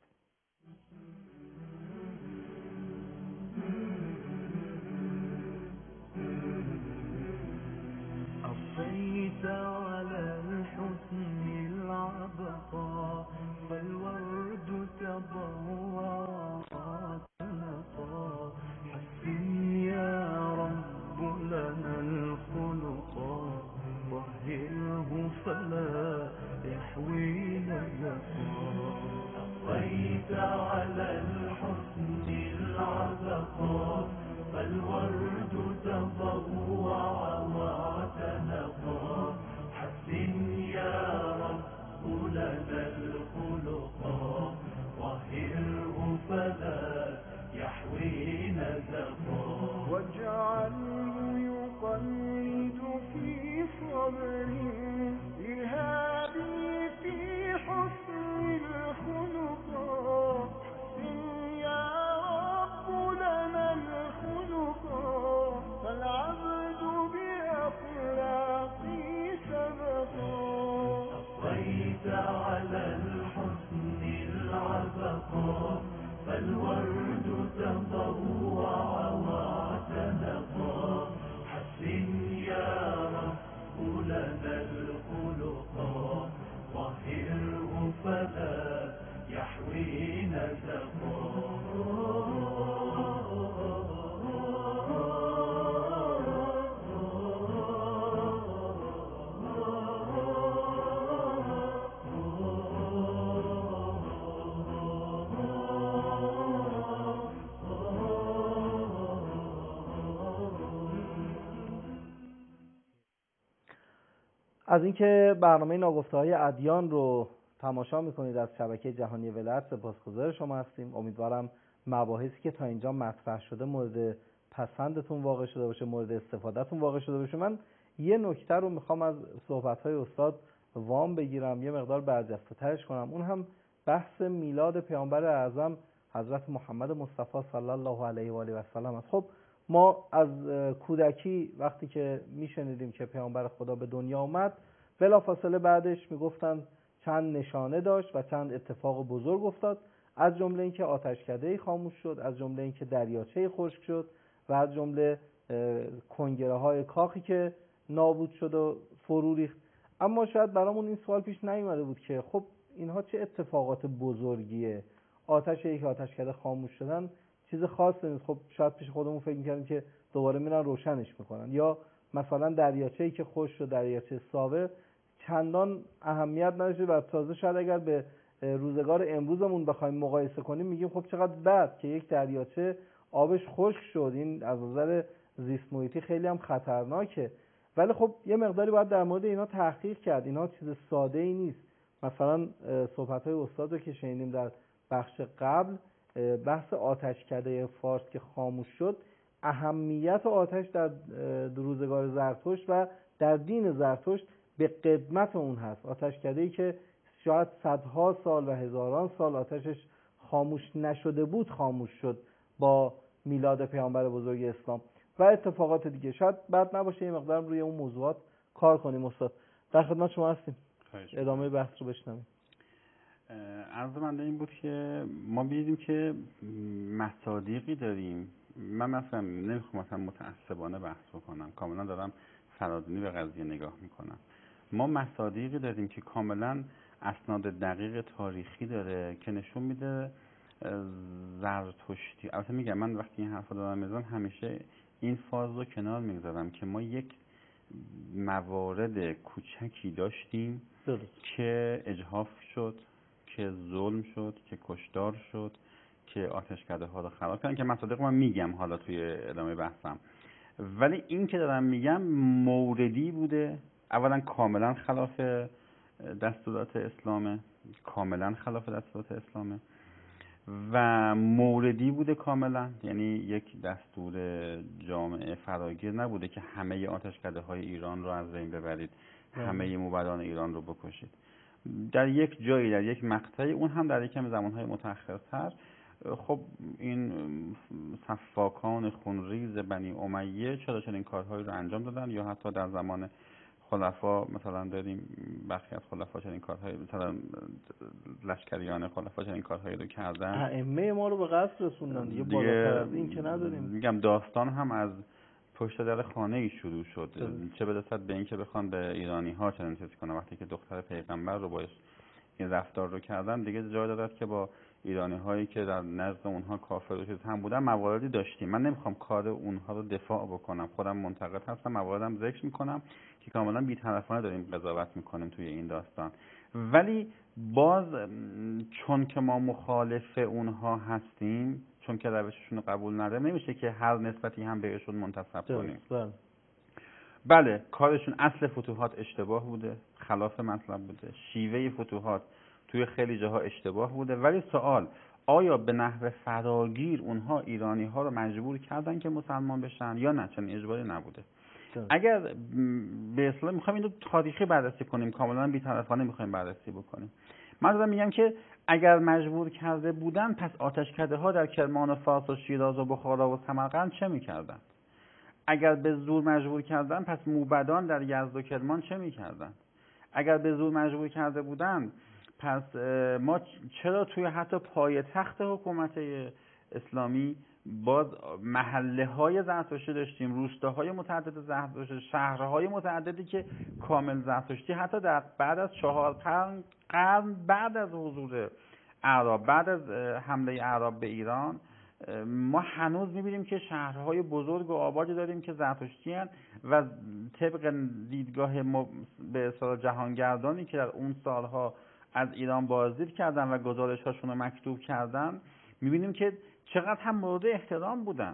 أطيت على الحسن العبقى فالورد تضوى وتنقى حسن يا رب لنا الخلقا طهره فلا يحوي نزقا. أطيت على الحسن العبقى فالورد تضوى وتنقى حسن يا رب لنا الخلقا طهره فلا يحوي نزقا. واجعله يقلد في صبري لهذه في حسن الخلقا حسن يا رب لنا الخلقا فالعبد بأخلاقي سبقا. أطيت على الحسن العبقا فالورد تضوى وتنقى حسن يا رب لنا الخلقا طهره فلا يحوي نزقا. از اینکه برنامه ناگفته‌های ادیان رو تماشا میکنید از شبکه جهانی ولایت سپاسگزار شما هستیم. امیدوارم مباحثی که تا اینجا مطرح شده مورد پسندتون واقع شده باشه، مورد استفادهتون واقع شده باشه. من یه نکته رو میخوام از صحبت‌های استاد وام بگیرم، یه مقدار برجسته ترش کنم. اون هم بحث میلاد پیامبر اعظم حضرت محمد مصطفی صلی الله علیه و آله و سلم است. خب ما از کودکی وقتی که میشنیدیم که پیامبر خدا به دنیا آمد، بلافاصله بعدش میگفتن چند نشانه داشت و چند اتفاق بزرگ افتاد، از جمله اینکه آتشکده‌ای خاموش شد، از جمله اینکه دریاچه‌ای خشک شد و از جمله کنگره‌های کاخی که نابود شد و فرو ریخت. اما شاید برامون این سوال پیش نیومده بود که خب اینها چه اتفاقات بزرگیه؟ آتش یک آتشکده خاموش شدن چیز خاصی نیست. خب شاید پیش خودمون فکر می‌کردیم که دوباره میرن روشنش میکنن، یا مثلا دریاچه‌ای که خشک شد، دریاچه ساوه، چندان اهمیت نداشته و تازه شاید اگر به روزگار امروزمون بخوایم مقایسه کنیم میگیم خب چقدر بد که یک دریاچه آبش خشک شد، این از نظر زیست محیطی خیلی هم خطرناکه. ولی خب یه مقداری باید در مورد اینا تحقیق کرد، اینا چیز ساده ای نیست. مثلا صحبت‌های استاد رو که شنیدیم در بخش قبل، بحث آتشکده فارس که خاموش شد، اهمیت آتش در روزگار زرتشت و در دین زرتشت به قدمت اون هست. آتشکده‌ای که شاید صدها سال و هزاران سال آتشش خاموش نشده بود خاموش شد با میلاد پیامبر بزرگ اسلام و اتفاقات دیگه. شاید بد نباشه یه مقدار روی اون موضوعات کار کنیم. استاد در خدمت شما هستیم، ادامه بحث رو بشنویم. عرض من این بود که ما دیدیم که مصادیقی داریم. من مثلا نمیخوام مثلا متعصبانه بحث بکنم، کاملا دارم فرازنی به قضیه نگاه میکنم. ما مصادیقی داریم که کاملا اسناد دقیق تاریخی داره که نشون میده زرتشتی. البته میگم من وقتی این حرفا دارم میزنم همیشه این فاز رو کنار میگذارم که ما یک موارد کوچکی داشتیم درست. که اجحاف شد، که ظلم شد، که کشتار شد، که آتشکده ها رو خراب کردن، که مصادیق من میگم حالا توی ادامه بحثم. ولی این که دارم میگم موردی بوده، اولا کاملا خلاف دستورات اسلامه، کاملا خلاف دستورات اسلامه و موردی بوده کاملا، یعنی یک دستور جامعه فراگیر نبوده که همه آتشکده های ایران رو از بین ببرید، همه موبدان ایران رو بکشید. در یک جایی، در یک مقطعی، اون هم در یکم زمانهای متأخرتر، خب این سفاکان خونریز بنی امیه چرا چنین کارهایی رو انجام دادن، یا حتی در زمان خلفا مثلا داریم برخی از خلفا چنین کارهایی، مثلا لشکریان خلفا چنین کارهایی رو کردن، ائمه ما رو به قصد رسوندن دیگه، بالاتر از این که نداریم. میگم داستان هم از پشت در خانه ای شروع شد، چه برسد به این که بخوان به ایرانی ها چنین چیزی کنن. وقتی که دختر پیغمبر رو باش این رفتار رو کردن، دیگه جای دارد که با ایرانی هایی که در نزد اونها کافر و چیز هم بودن مواردی داشتیم. من نمیخوام کار اونها رو دفاع بکنم، خودم منتقد هستم، مواردم ذکر میکنم که کاملا بی‌طرفانه داریم قضاوت میکنیم توی این داستان. ولی باز چون که ما مخالف اونها هستیم، چون که روششون رو قبول نداریم، نمیشه که هر نسبتی هم بهشون منتسب کنیم. بله. بله کارشون اصل فتوحات اشتباه بوده، خلاف مطلب بوده، شیوه فتوحات توی خیلی جاها اشتباه بوده، ولی سوال آیا به نحو فراگیر اونها ایرانی ها رو مجبور کردن که مسلمان بشن یا نه؟ چنین اجباری نبوده. ده. اگر به اصطلاح میخوایم اینو تاریخی بررسی کنیم، کاملا بی‌طرفانه میخوایم بررسی بکنیم، من دارم میگم که اگر مجبور کرده بودن، پس آتشکده ها در کرمان و فارس و شیراز و بخارا و سمرقند چه میکردن؟ اگر به زور مجبور کردن، پس موبدان در یزد و کرمان چه میکردن؟ اگر به زور مجبور کرده بودن، پس ما چرا توی حتی پایتخت حکومت اسلامی باز محله های زرتشتی داشتیم، روستاهای متعدد زرتشتی، شهرهای متعددی که کامل زرتشتی، حتی در بعد از چهار قرن قرن بعد از حضور اعراب، بعد از حمله اعراب به ایران، ما هنوز می‌بینیم که شهرهای بزرگ و آبادی داریم که زرتشتی هستند و طبق دیدگاه به اصطلاح جهانگردانی که در اون سالها از ایران بازدید کردن و گزارش‌هاشون رو مکتوب کردن، می‌بینیم که چقدر هم مورد احترام بودن،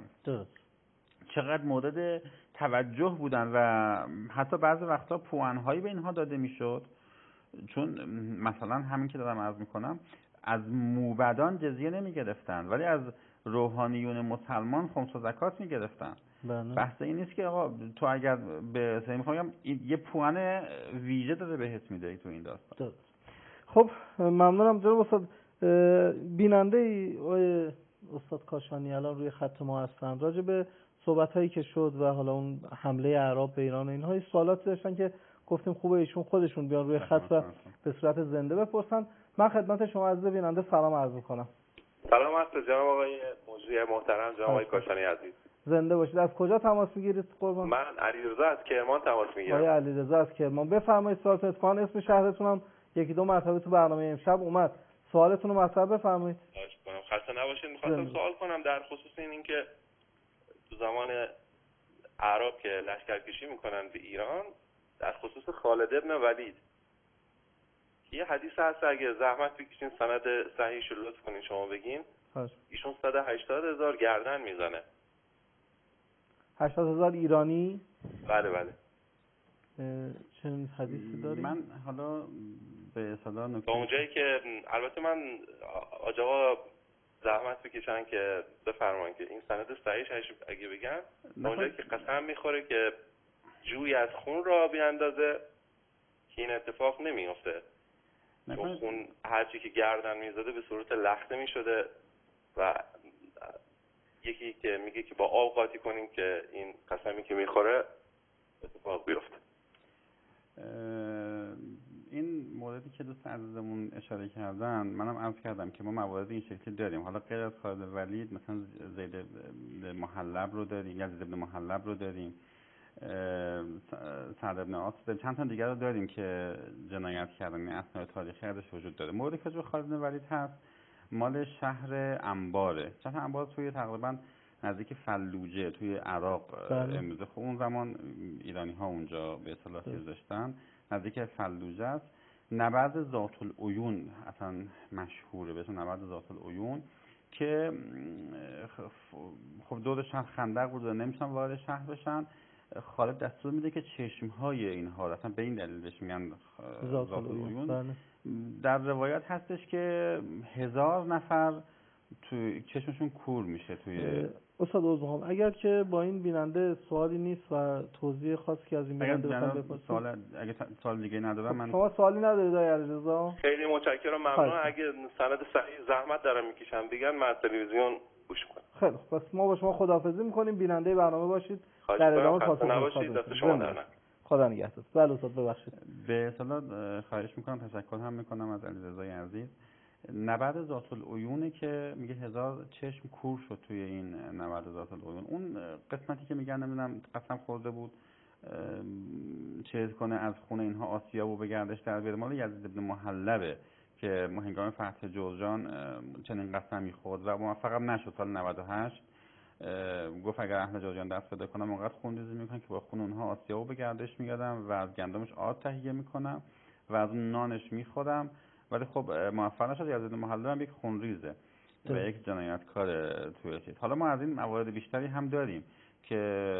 چقدر مورد توجه بودن و حتی بعضی وقتا پوانهایی به اینها داده میشد. چون مثلا همین که دارم عرض میکنم، از موبدان جزیه نمیگرفتن ولی از روحانیون مسلمان خمس و زکات میگرفتن. بحث این نیست که آقا تو اگر به سعی میخوام یه پوان ویژه داده بهت میده تو این داستان. خب ممنونم جناب استاد. بیننده ای آقای استاد کاشانی الان روی خط ما هستن، راجع به صحبت هایی که شد و حالا اون حمله اعراب به ایران و اینها سوالاتی داشتن که گفتیم خوبه ایشون خودشون بیان روی خط و به صورت زنده بپرسن. من خدمت شما عزیز بیننده سلام عرض می‌کنم. سلام عرض جناب آقای مجری محترم، جناب آقای کاشانی عزیز. زنده باشید. از کجا تماس میگیرید قربان؟ من علیرضا از کرمان تماس میگیرم. آقای علیرضا از کرمان، بفرمایید سوالتون. اتفاقا اسم شهرتون هم یکی دو مرتبه تو برنامه امشب اومد. سوالتون رو مطرح بفرمایید. خواهش می‌کنم. خسته نباشید. می‌خواستم سوال کنم در خصوص این اینکه تو زمان اعراب که لشکرکشی میکنن به ایران، در خصوص خالد ابن ولید یه حدیث هست، اگه زحمت بکشین سند صحیحش رو لطف کنین شما بگین. ایشون صد و هشتاد هزار گردن میزنه. هشتاد هزار ایرانی؟ بله بله. چنین حدیثی داریم؟ من حالا به اصطلاح نکته اونجایی که البته من آجاقا زحمت بکشن که بفرمایید که این سند صحیحش اگه بگن، اونجایی که قسم میخوره که جوی از خون را بیاندازه که این اتفاق نمیفته، چون خون هرچی که گردن میزده به صورت لخته میشده و یکی که میگه که با آب قاطی کنیم که این قسمی که میخوره اتفاق بیفته. این موردی که دوست عزیزمون اشاره کردن، منم عرض کردم که ما موارد این شکلی داریم. حالا غیر از خالد ولید مثلا زید محلب رو داریم، یزید ابن محلب رو داریم، سعد ابن عاص داریم، چند تا دیگر رو داریم که جنایت کردن. این اسناد تاریخی ازش وجود داره. موردی که جو خالد ابن ولید هست مال شهر انباره. شهر انبار توی تقریبا نزدیک فلوجه توی عراق امروزه. خب اون زمان ایرانی ها اونجا به اصطلاح چیز داشتن، نزدیک فلوجه است. نبرد ذات العیون اصلا مشهوره به اسم نبرد ذات العیون که خب دور شهر خندق بود و نمیتونن وارد شهر بشن. خالد دستور میده که چشمهای اینها اصلا به این دلیل بهش میگن ذات العیون. در روایت هستش که هزار نفر توی چشمشون کور میشه. توی استاد عذرخواهم اگر که با این بیننده سوالی نیست و توضیح خاصی که از این بیننده بخوام بپرسم، سوال اگه سوال دیگه ندارم من. شما سوالی ندارید آقای علیرضا؟ خیلی متشکرم، ممنون. اگه سند صحیح زحمت دارم میکشم بگن من تلویزیون گوش کنم. خیلی خوب، پس ما با شما خداحافظی میکنیم. بیننده برنامه باشید. در ادامه پاسخ نباشید. دست شما در نکنه. خدا نگهدار. بله استاد ببخشید. به اصطلاح خواهش میکنم، تشکر هم میکنم از علیرضای عزیز. نبرد ذات العیونه که میگه هزار چشم کور شد توی این نبرد ذات العیون. اون قسمتی که میگن نمیدونم قسم خورده بود چیز کنه از خون اینها آسیا و به گردش در بیاره، مال یزید ابن محلبه که هنگام فتح جوزجان چنین قسمی خورد و موفق نشد. سال نود و هشت گفت اگر اهل جوزجان دست پیدا کنم اونقدر خونریزی میکنم که با خون اونها آسیا و به گردش میگردم و از گندمش آرد تهیه میکنم و از اون نانش میخورم. ولی خب موفق نشد. یزید محلب هم یک خونریزه و یک جنایتکار توی چیز. حالا ما از این موارد بیشتری هم داریم که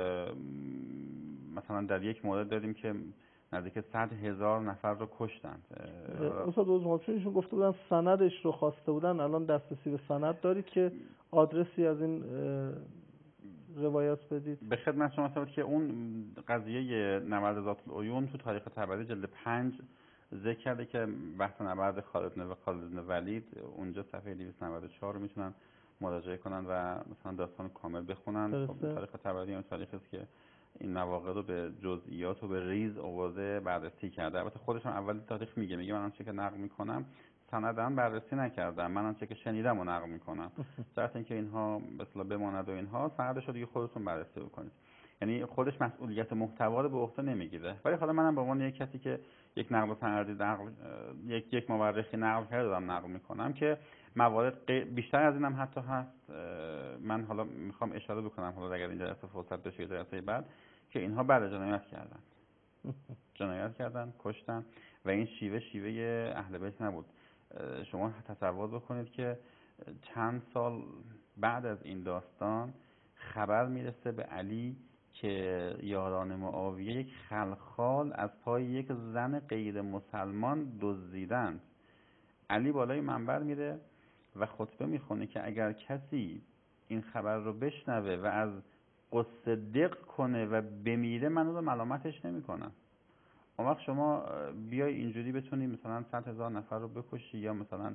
مثلا در یک مورد داریم که نزدیک صد هزار نفر رو کشتند. استاد عزیزم گفته بودن سندش رو خواسته بودن، الان دسترسی به سند دارید که آدرسی از این روایات بدید؟ به خدمت شما ثابت که اون قضیه نبرد ذات العیون تو تاریخ طبری جلد پنج ذکر کرده که بحث نبرد خالد و خالد بن ولید، اونجا صفحه دویست و نود و چهار رو میتونن مراجعه کنن و مثلا داستان کامل بخونن. خب تاریخ طبری اون تاریخی است که این مواقع رو به جزئیات و به ریز آورده بررسی کرده. البته خودش هم اول تاریخ میگه میگه من آنچه که نقل میکنم سنداً بررسی نکردم، من آنچه که شنیدم و نقل میکنم. شرط اینکه اینها به اصطلاح بماند و اینها سندش رو دیگه خودتون بررسی بکنید. یعنی خودش مسئولیت محتوا رو به عهده نمیگیره. ولی حالا منم به عنوان یک کسی که یک نقل سندی نقل یک یک مورخی نقل کرده دارم نقل میکنم که موارد بیشتر از اینم حتی هست. من حالا میخوام اشاره بکنم حالا اگر اینجا جلسه فرصت بشه جلسه بعد که اینها بله جنایت کردن جنایت کردن کشتن و این شیوه شیوه اهل بیت نبود. شما تصور بکنید که چند سال بعد از این داستان خبر میرسه به علی که یاران معاویه یک خلخال از پای یک زن غیر مسلمان دزدیدند. علی بالای منبر میره و خطبه میخونه که اگر کسی این خبر رو بشنوه و از قصه دق کنه و بمیره من رو ملامتش نمی کنم. اون وقت شما بیای اینجوری بتونی مثلا صد هزار نفر رو بکشی یا مثلا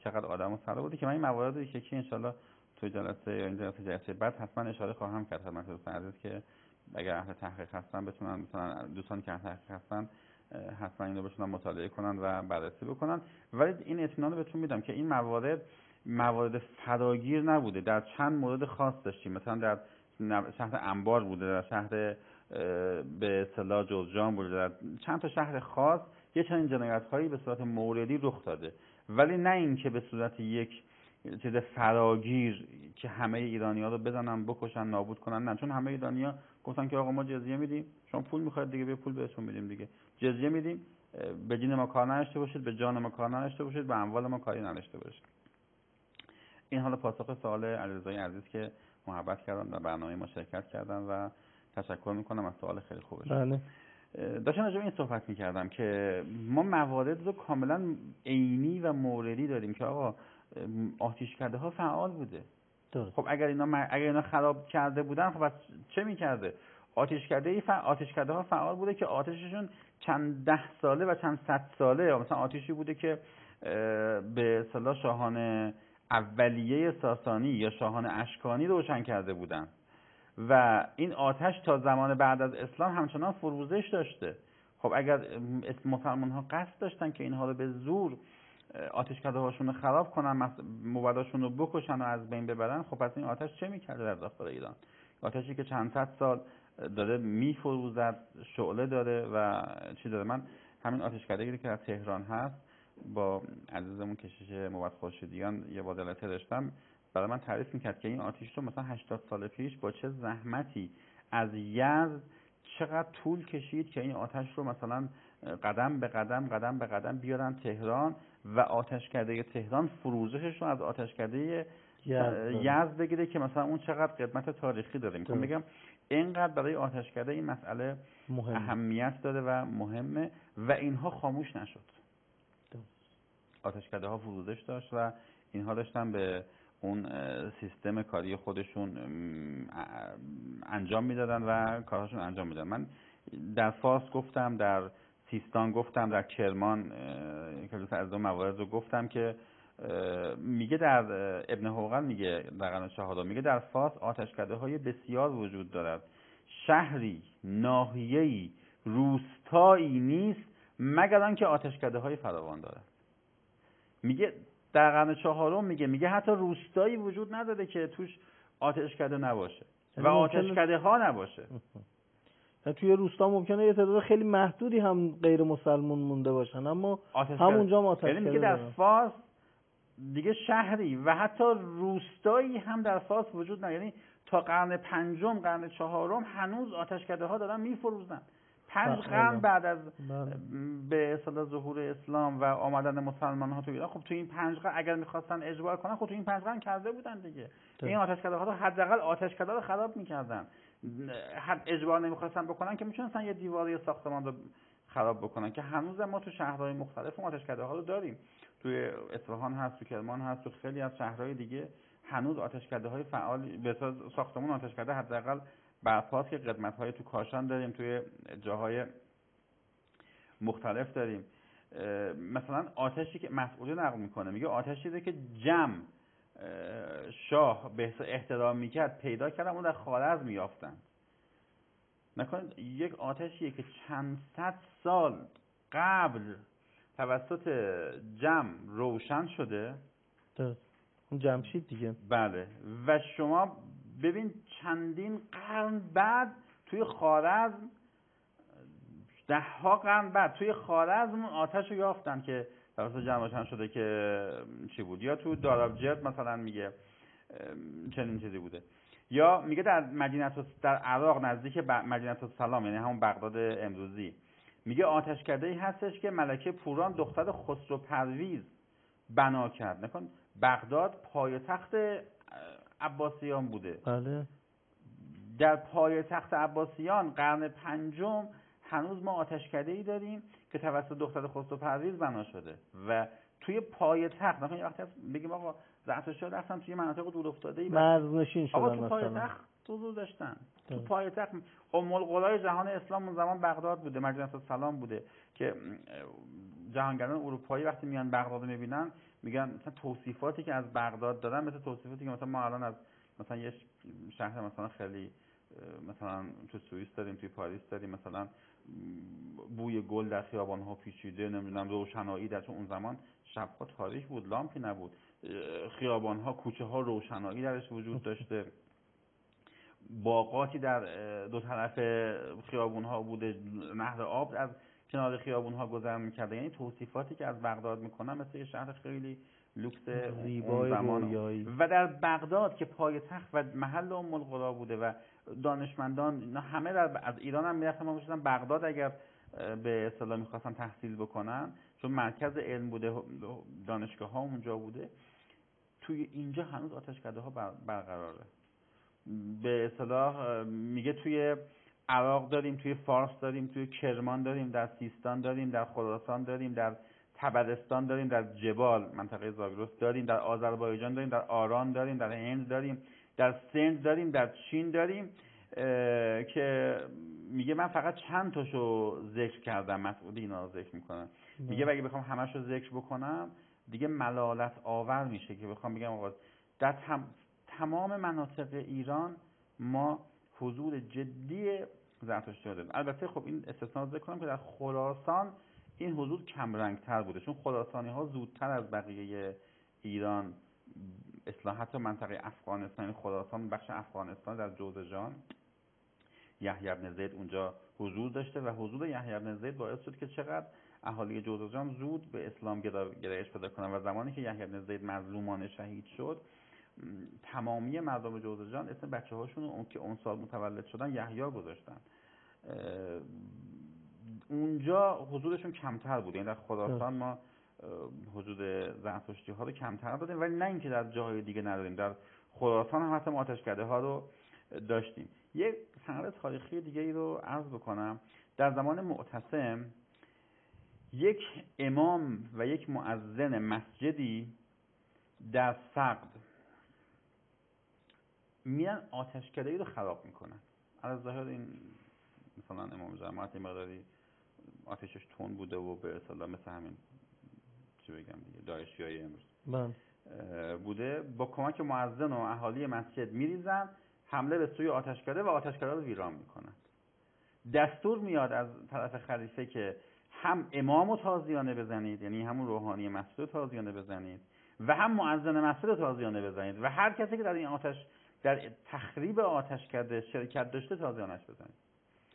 چقدر آدم و سرا بوده که من این موارد رو یکی انشالله تو جلسه یا این جلسه جلسه بعد حتما اشاره خواهم کرد خدمت دوستان عزیز که اگر اهل تحقیق هستن بتونن مثلا دوستانی که اهل تحقیق هستن حتما اینو بتونن مطالعه کنن و بررسی بکنن. ولی این اطمینان رو بهتون میدم که این موارد موارد فراگیر نبوده، در چند مورد خاص داشتیم، مثلا در شهر انبار بوده، در شهر به اصطلاح جوزجان بوده، در چند تا شهر خاص یه چنین جنایت‌هایی به صورت موردی رخ داده، ولی نه اینکه به صورت یک چیز فراگیر که همه ایرانی‌ها رو بزنن بکشن نابود کنن. نه، چون همه ایرانی‌ها گفتن که آقا ما جزیه میدیم، شما پول می‌خواید دیگه بیا پول بهتون میدیم دیگه، جزیه میدیم، به دین ما کار نداشته باشید، به جان ما کار نداشته باشید، به اموال ما کاری نداشته باشید. این حالا پاسخ سوال علیرضای عزیز که محبت کردن در برنامه ما شرکت کردن و تشکر میکنم از سوال خیلی خوبش. بله. داشتم راجع به این صحبت میکردم که ما موارد رو کاملا عینی و موردی داریم که آقا آتشکده ها فعال بوده. درست. خب اگر اینا اگر اینا خراب کرده بودن خب چه میکرده؟ آتشکده ای فع... آتشکده ها فعال بوده که آتششون چند ده ساله و چند صد ساله، یا مثلا آتشی بوده که به اصطلاح شاهان اولیه ساسانی یا شاهان اشکانی روشن کرده بودن و این آتش تا زمان بعد از اسلام همچنان فروزش داشته. خب اگر مسلمان ها قصد داشتن که اینها رو به زور آتشکده هاشون رو خراب کنن، مباداشون رو بکشن و از بین ببرن، خب پس این آتش چه میکرده در داخل ایران؟ آتشی که چند صد سال داره میفروزد، شعله داره و چی داره. من همین آتشکده‌ای که در تهران هست با عزیزمون کشیش موبد خورشیدیان یه بادلته داشتم، برای من تعریف میکرد که این آتش رو مثلا هشتاد سال پیش با چه زحمتی از یزد چقدر طول کشید که این آتش رو مثلا قدم به قدم قدم به قدم بیارن تهران و آتشکده تهران فروزشش رو از آتشکده یزد بگیره که مثلا اون چقدر قدمت تاریخی داره. میخوام بگم اینقدر برای آتشکده این مسئله مهم. اهمیت داره و مهمه و اینها خاموش نشد. آتشکده ها فروزش داشت و اینها داشتن به اون سیستم کاری خودشون انجام میدادن و کارهاشون انجام میدادن. من در فارس گفتم، در سیستان گفتم، در کرمان که از دو موارد رو گفتم که میگه در ابن حوقل میگه در قرن چهارم میگه در فارس آتشکده های بسیار وجود دارد، شهری، ناحیه‌ای، روستایی نیست مگر آنکه آتشکده های فراوان دارد. میگه در قرن چهارم میگه میگه حتی روستایی وجود نداره که توش آتشکده نباشه و آتشکده ها نباشه. توی روستا ممکنه یه تعداد خیلی محدودی هم غیر مسلمون مونده باشن اما همونجا هم آتشکده. یعنی میگه در فارس دیگه شهری و حتی روستایی هم در فارس وجود نداره. یعنی تا قرن پنجم قرن چهارم هنوز آتشکده ها دارن میفروزن. پنج قرن بعد از به اصطلاح ظهور اسلام و آمدن مسلمان ها تو ایران، خب تو این پنج قرن اگر میخواستن اجبار کنن خب تو این پنج قرن کرده بودن دیگه. این آتشکده ها رو حداقل آتشکده رو خراب میکردن. حد اجبار نمیخواستن بکنن که میتونستن یه دیواری ساختمان رو خراب بکنن که هنوز ما تو شهرهای مختلف آتشکده ها رو داریم. توی اصفهان هست، تو کرمان هست، تو خیلی از شهرهای دیگه هنوز آتشکده های فعال به ساختمان آتشکده حداقل برپاست که قدمت‌های تو کاشان داریم، توی جاهای مختلف داریم. مثلا آتشی که مسئولی نقل میکنه میگه آتشی رو که جم شاه به احترام میکرد پیدا کردن اون در خوارزم میافتن. نکنید یک آتشیه که چند صد سال قبل توسط جم روشن شده، اون جمشید دیگه. بله، و شما ببین چندین قرن بعد توی خوارزم، ده ها قرن بعد توی خوارزم آتش رو یافتن که توسط جم روشن شده که چی بود. یا تو دارابجرد مثلا میگه چنین چیزی بوده. یا میگه در مدینه در عراق نزدیک مدینه السلام یعنی همون بغداد امروزی میگه آتشکده‌ای هستش که ملکه پوران دختر خسرو پرویز بنا کرد. نکن بغداد پایتخت عباسیان بوده. بله. در پایتخت عباسیان قرن پنجم هنوز ما آتشکده‌ای داریم که توسط دختر خسرو پرویز بنا شده و توی پایتخت. نکن یه وقتی بگیم آقا زرتشتی‌ها رفتن توی مناطق دور افتاده‌ای مرزنشین شدن، آقا تو پایتخت حضور داشتن. تو پایتخت ام القرای جهان اسلام اون زمان بغداد بوده، مدینه السلام بوده که جهانگردان اروپایی وقتی میان بغداد رو میبینن میگن مثلا توصیفاتی که از بغداد دادن مثل توصیفاتی که مثلا ما الان از مثلا یه شهر مثلا خیلی مثلا تو سوئیس داریم، توی پاریس داریم، مثلا بوی گل در خیابان‌ها پیچیده، نمیدونم روشنایی در، چون اون زمان شب‌ها تاریک بود، لامپی نبود، خیابان‌ها، کوچه‌ها روشنایی درش وجود داشته، باغاتی در دو طرف خیابون‌ها بوده، نهر آب از کنار خیابون‌ها گذر می‌کرده. یعنی توصیفاتی که از بغداد می‌کنن مثل یه شهر خیلی لوکس اون زمان. و در بغداد که پایتخت و محل ام القری بوده و دانشمندان همه در از ایران هم میرفتن، ما می‌شدن بغداد اگر به اصطلاح می‌خواستن تحصیل بکنن، چون مرکز علم بوده، دانشگاه‌ها اونجا بوده. توی اینجا هنوز آتشکده‌ها برقراره. به اصطلاح میگه توی عراق داریم، توی فارس داریم، توی کرمان داریم، در سیستان داریم، در خراسان داریم، در طبرستان داریم، در جبال منطقه زاگرس داریم، در آذربایجان داریم، در آران داریم، در هند داریم، در سند داریم، در چین داریم، که میگه من فقط چند تاشو ذکر کردم، مسعودی اینا رو ذکر میکنم. میگه اگه بخوام همشو ذکر بکنم دیگه ملالت آور میشه که بخوام بگم آقا در تم... تمام مناطق ایران ما حضور جدی زرتشتی داریم. البته خب این استثنا ذکر کنم که در خراسان این حضور کم رنگ تر بوده، چون خراسانی ها زودتر از بقیه ایران اصلاحات منطقه افغانستان، خراسان بخش افغانستان در جوزجان، یحیی بن زید اونجا حضور داشته و حضور یحیی بن زید باعث شد که چقدر اهالی جوزجان زود به اسلام گرایش پیدا کنن و زمانی که یحیی بن زید مظلومانه شهید شد، تمامی مردم جوزجان اسم بچه هاشون اون که اون سال متولد شدن یحیی گذاشتن. اونجا حضورشون کمتر بود، یعنی در خراسان ما حضور زرتشتی ها رو کمتر داریم، ولی نه اینکه در جاهای دیگه نداریم. در خراسان هم حتی ما آتشکده ها رو داشتیم. یک سند تاریخی دیگه ای رو عرض بکنم. در زمان معتصم یک امام و یک مؤذن مسجدی در سقد میان آتشکده ای رو خراب میکنن. از ظاهر این مثلا امام جماعت مقداری آتشش تون بوده و به اصطلاح مثل همین چی بگم دیگه داعشیای امروز بوده، با کمک مؤذن و اهالی مسجد میریزن حمله به سوی آتشکده و آتشکده رو ویران میکنن. دستور میاد از طرف خلیفه که هم امامو تازیانه بزنید، یعنی همون روحانی مسجد رو تازیانه بزنید، و هم مؤذن مسجد رو تازیانه بزنید و هر کسی که در این آتش در تخریب آتشکده شرکت داشته تازیانش بزنید.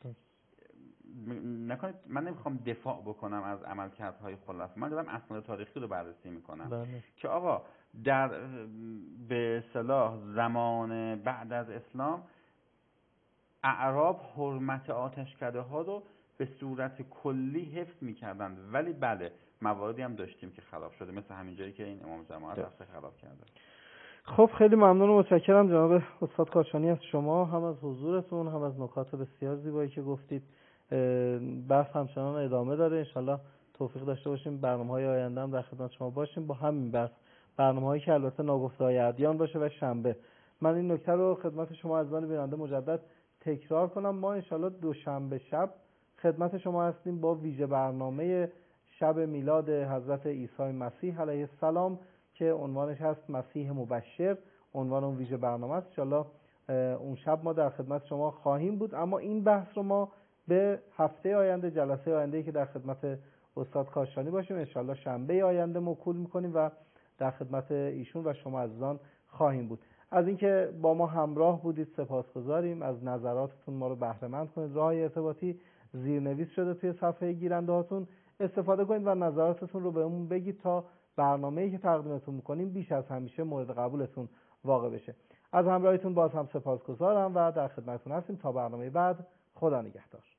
نکنید من نمیخوام دفاع بکنم از عملکردهای خلفا، من دارم اسناد تاریخی رو بررسی میکنم بله. که آقا در به اصطلاح زمان بعد از اسلام اعراب حرمت آتشکده ها رو به صورت کلی حفظ میکردن، ولی بله مواردی هم داشتیم که خراب شده، مثل همین جایی که این امام جماعت رفته خراب کرده. خب خیلی ممنون و متشکرم جناب استاد کاشانی از شما، هم از حضورتون، هم از نکات بسیار زیبایی که گفتید. بحث همچنان ادامه داره، انشالله توفیق داشته باشیم برنامه‌های آینده هم در خدمت شما باشیم با همین بحث، برنامه‌هایی که البته ناگفته‌های ادیان باشه و شنبه. من این نکته رو خدمت شما عزیزان بیننده مجدد تکرار کنم، ما انشالله دوشنبه شب خدمت شما هستیم با ویژه برنامه شب میلاد حضرت عیسی مسیح علیه السلام که عنوانش هست مسیح مبشر. عنوان اون ویژه برنامه است. انشالله اون شب ما در خدمت شما خواهیم بود، اما این بحث رو ما به هفته آینده، جلسه آینده که در خدمت استاد کاشانی باشیم انشالله شنبه آینده موکول میکنیم و در خدمت ایشون و شما عزیزان خواهیم بود. از اینکه با ما همراه بودید سپاسگزاریم. از نظراتتون ما رو بهره مند کنید. راه ارتباطی زیرنویس شده توی صفحه گیرنده هاتون، استفاده کنید و نظراتتون رو بهمون بگید تا برنامه‌ای که تقدیمتون میکنیم بیش از همیشه مورد قبولتون واقع بشه. از همراهیتون باز هم سپاسگزارم و در خدمتتون هستیم تا برنامه بعد. خدا نگهدار.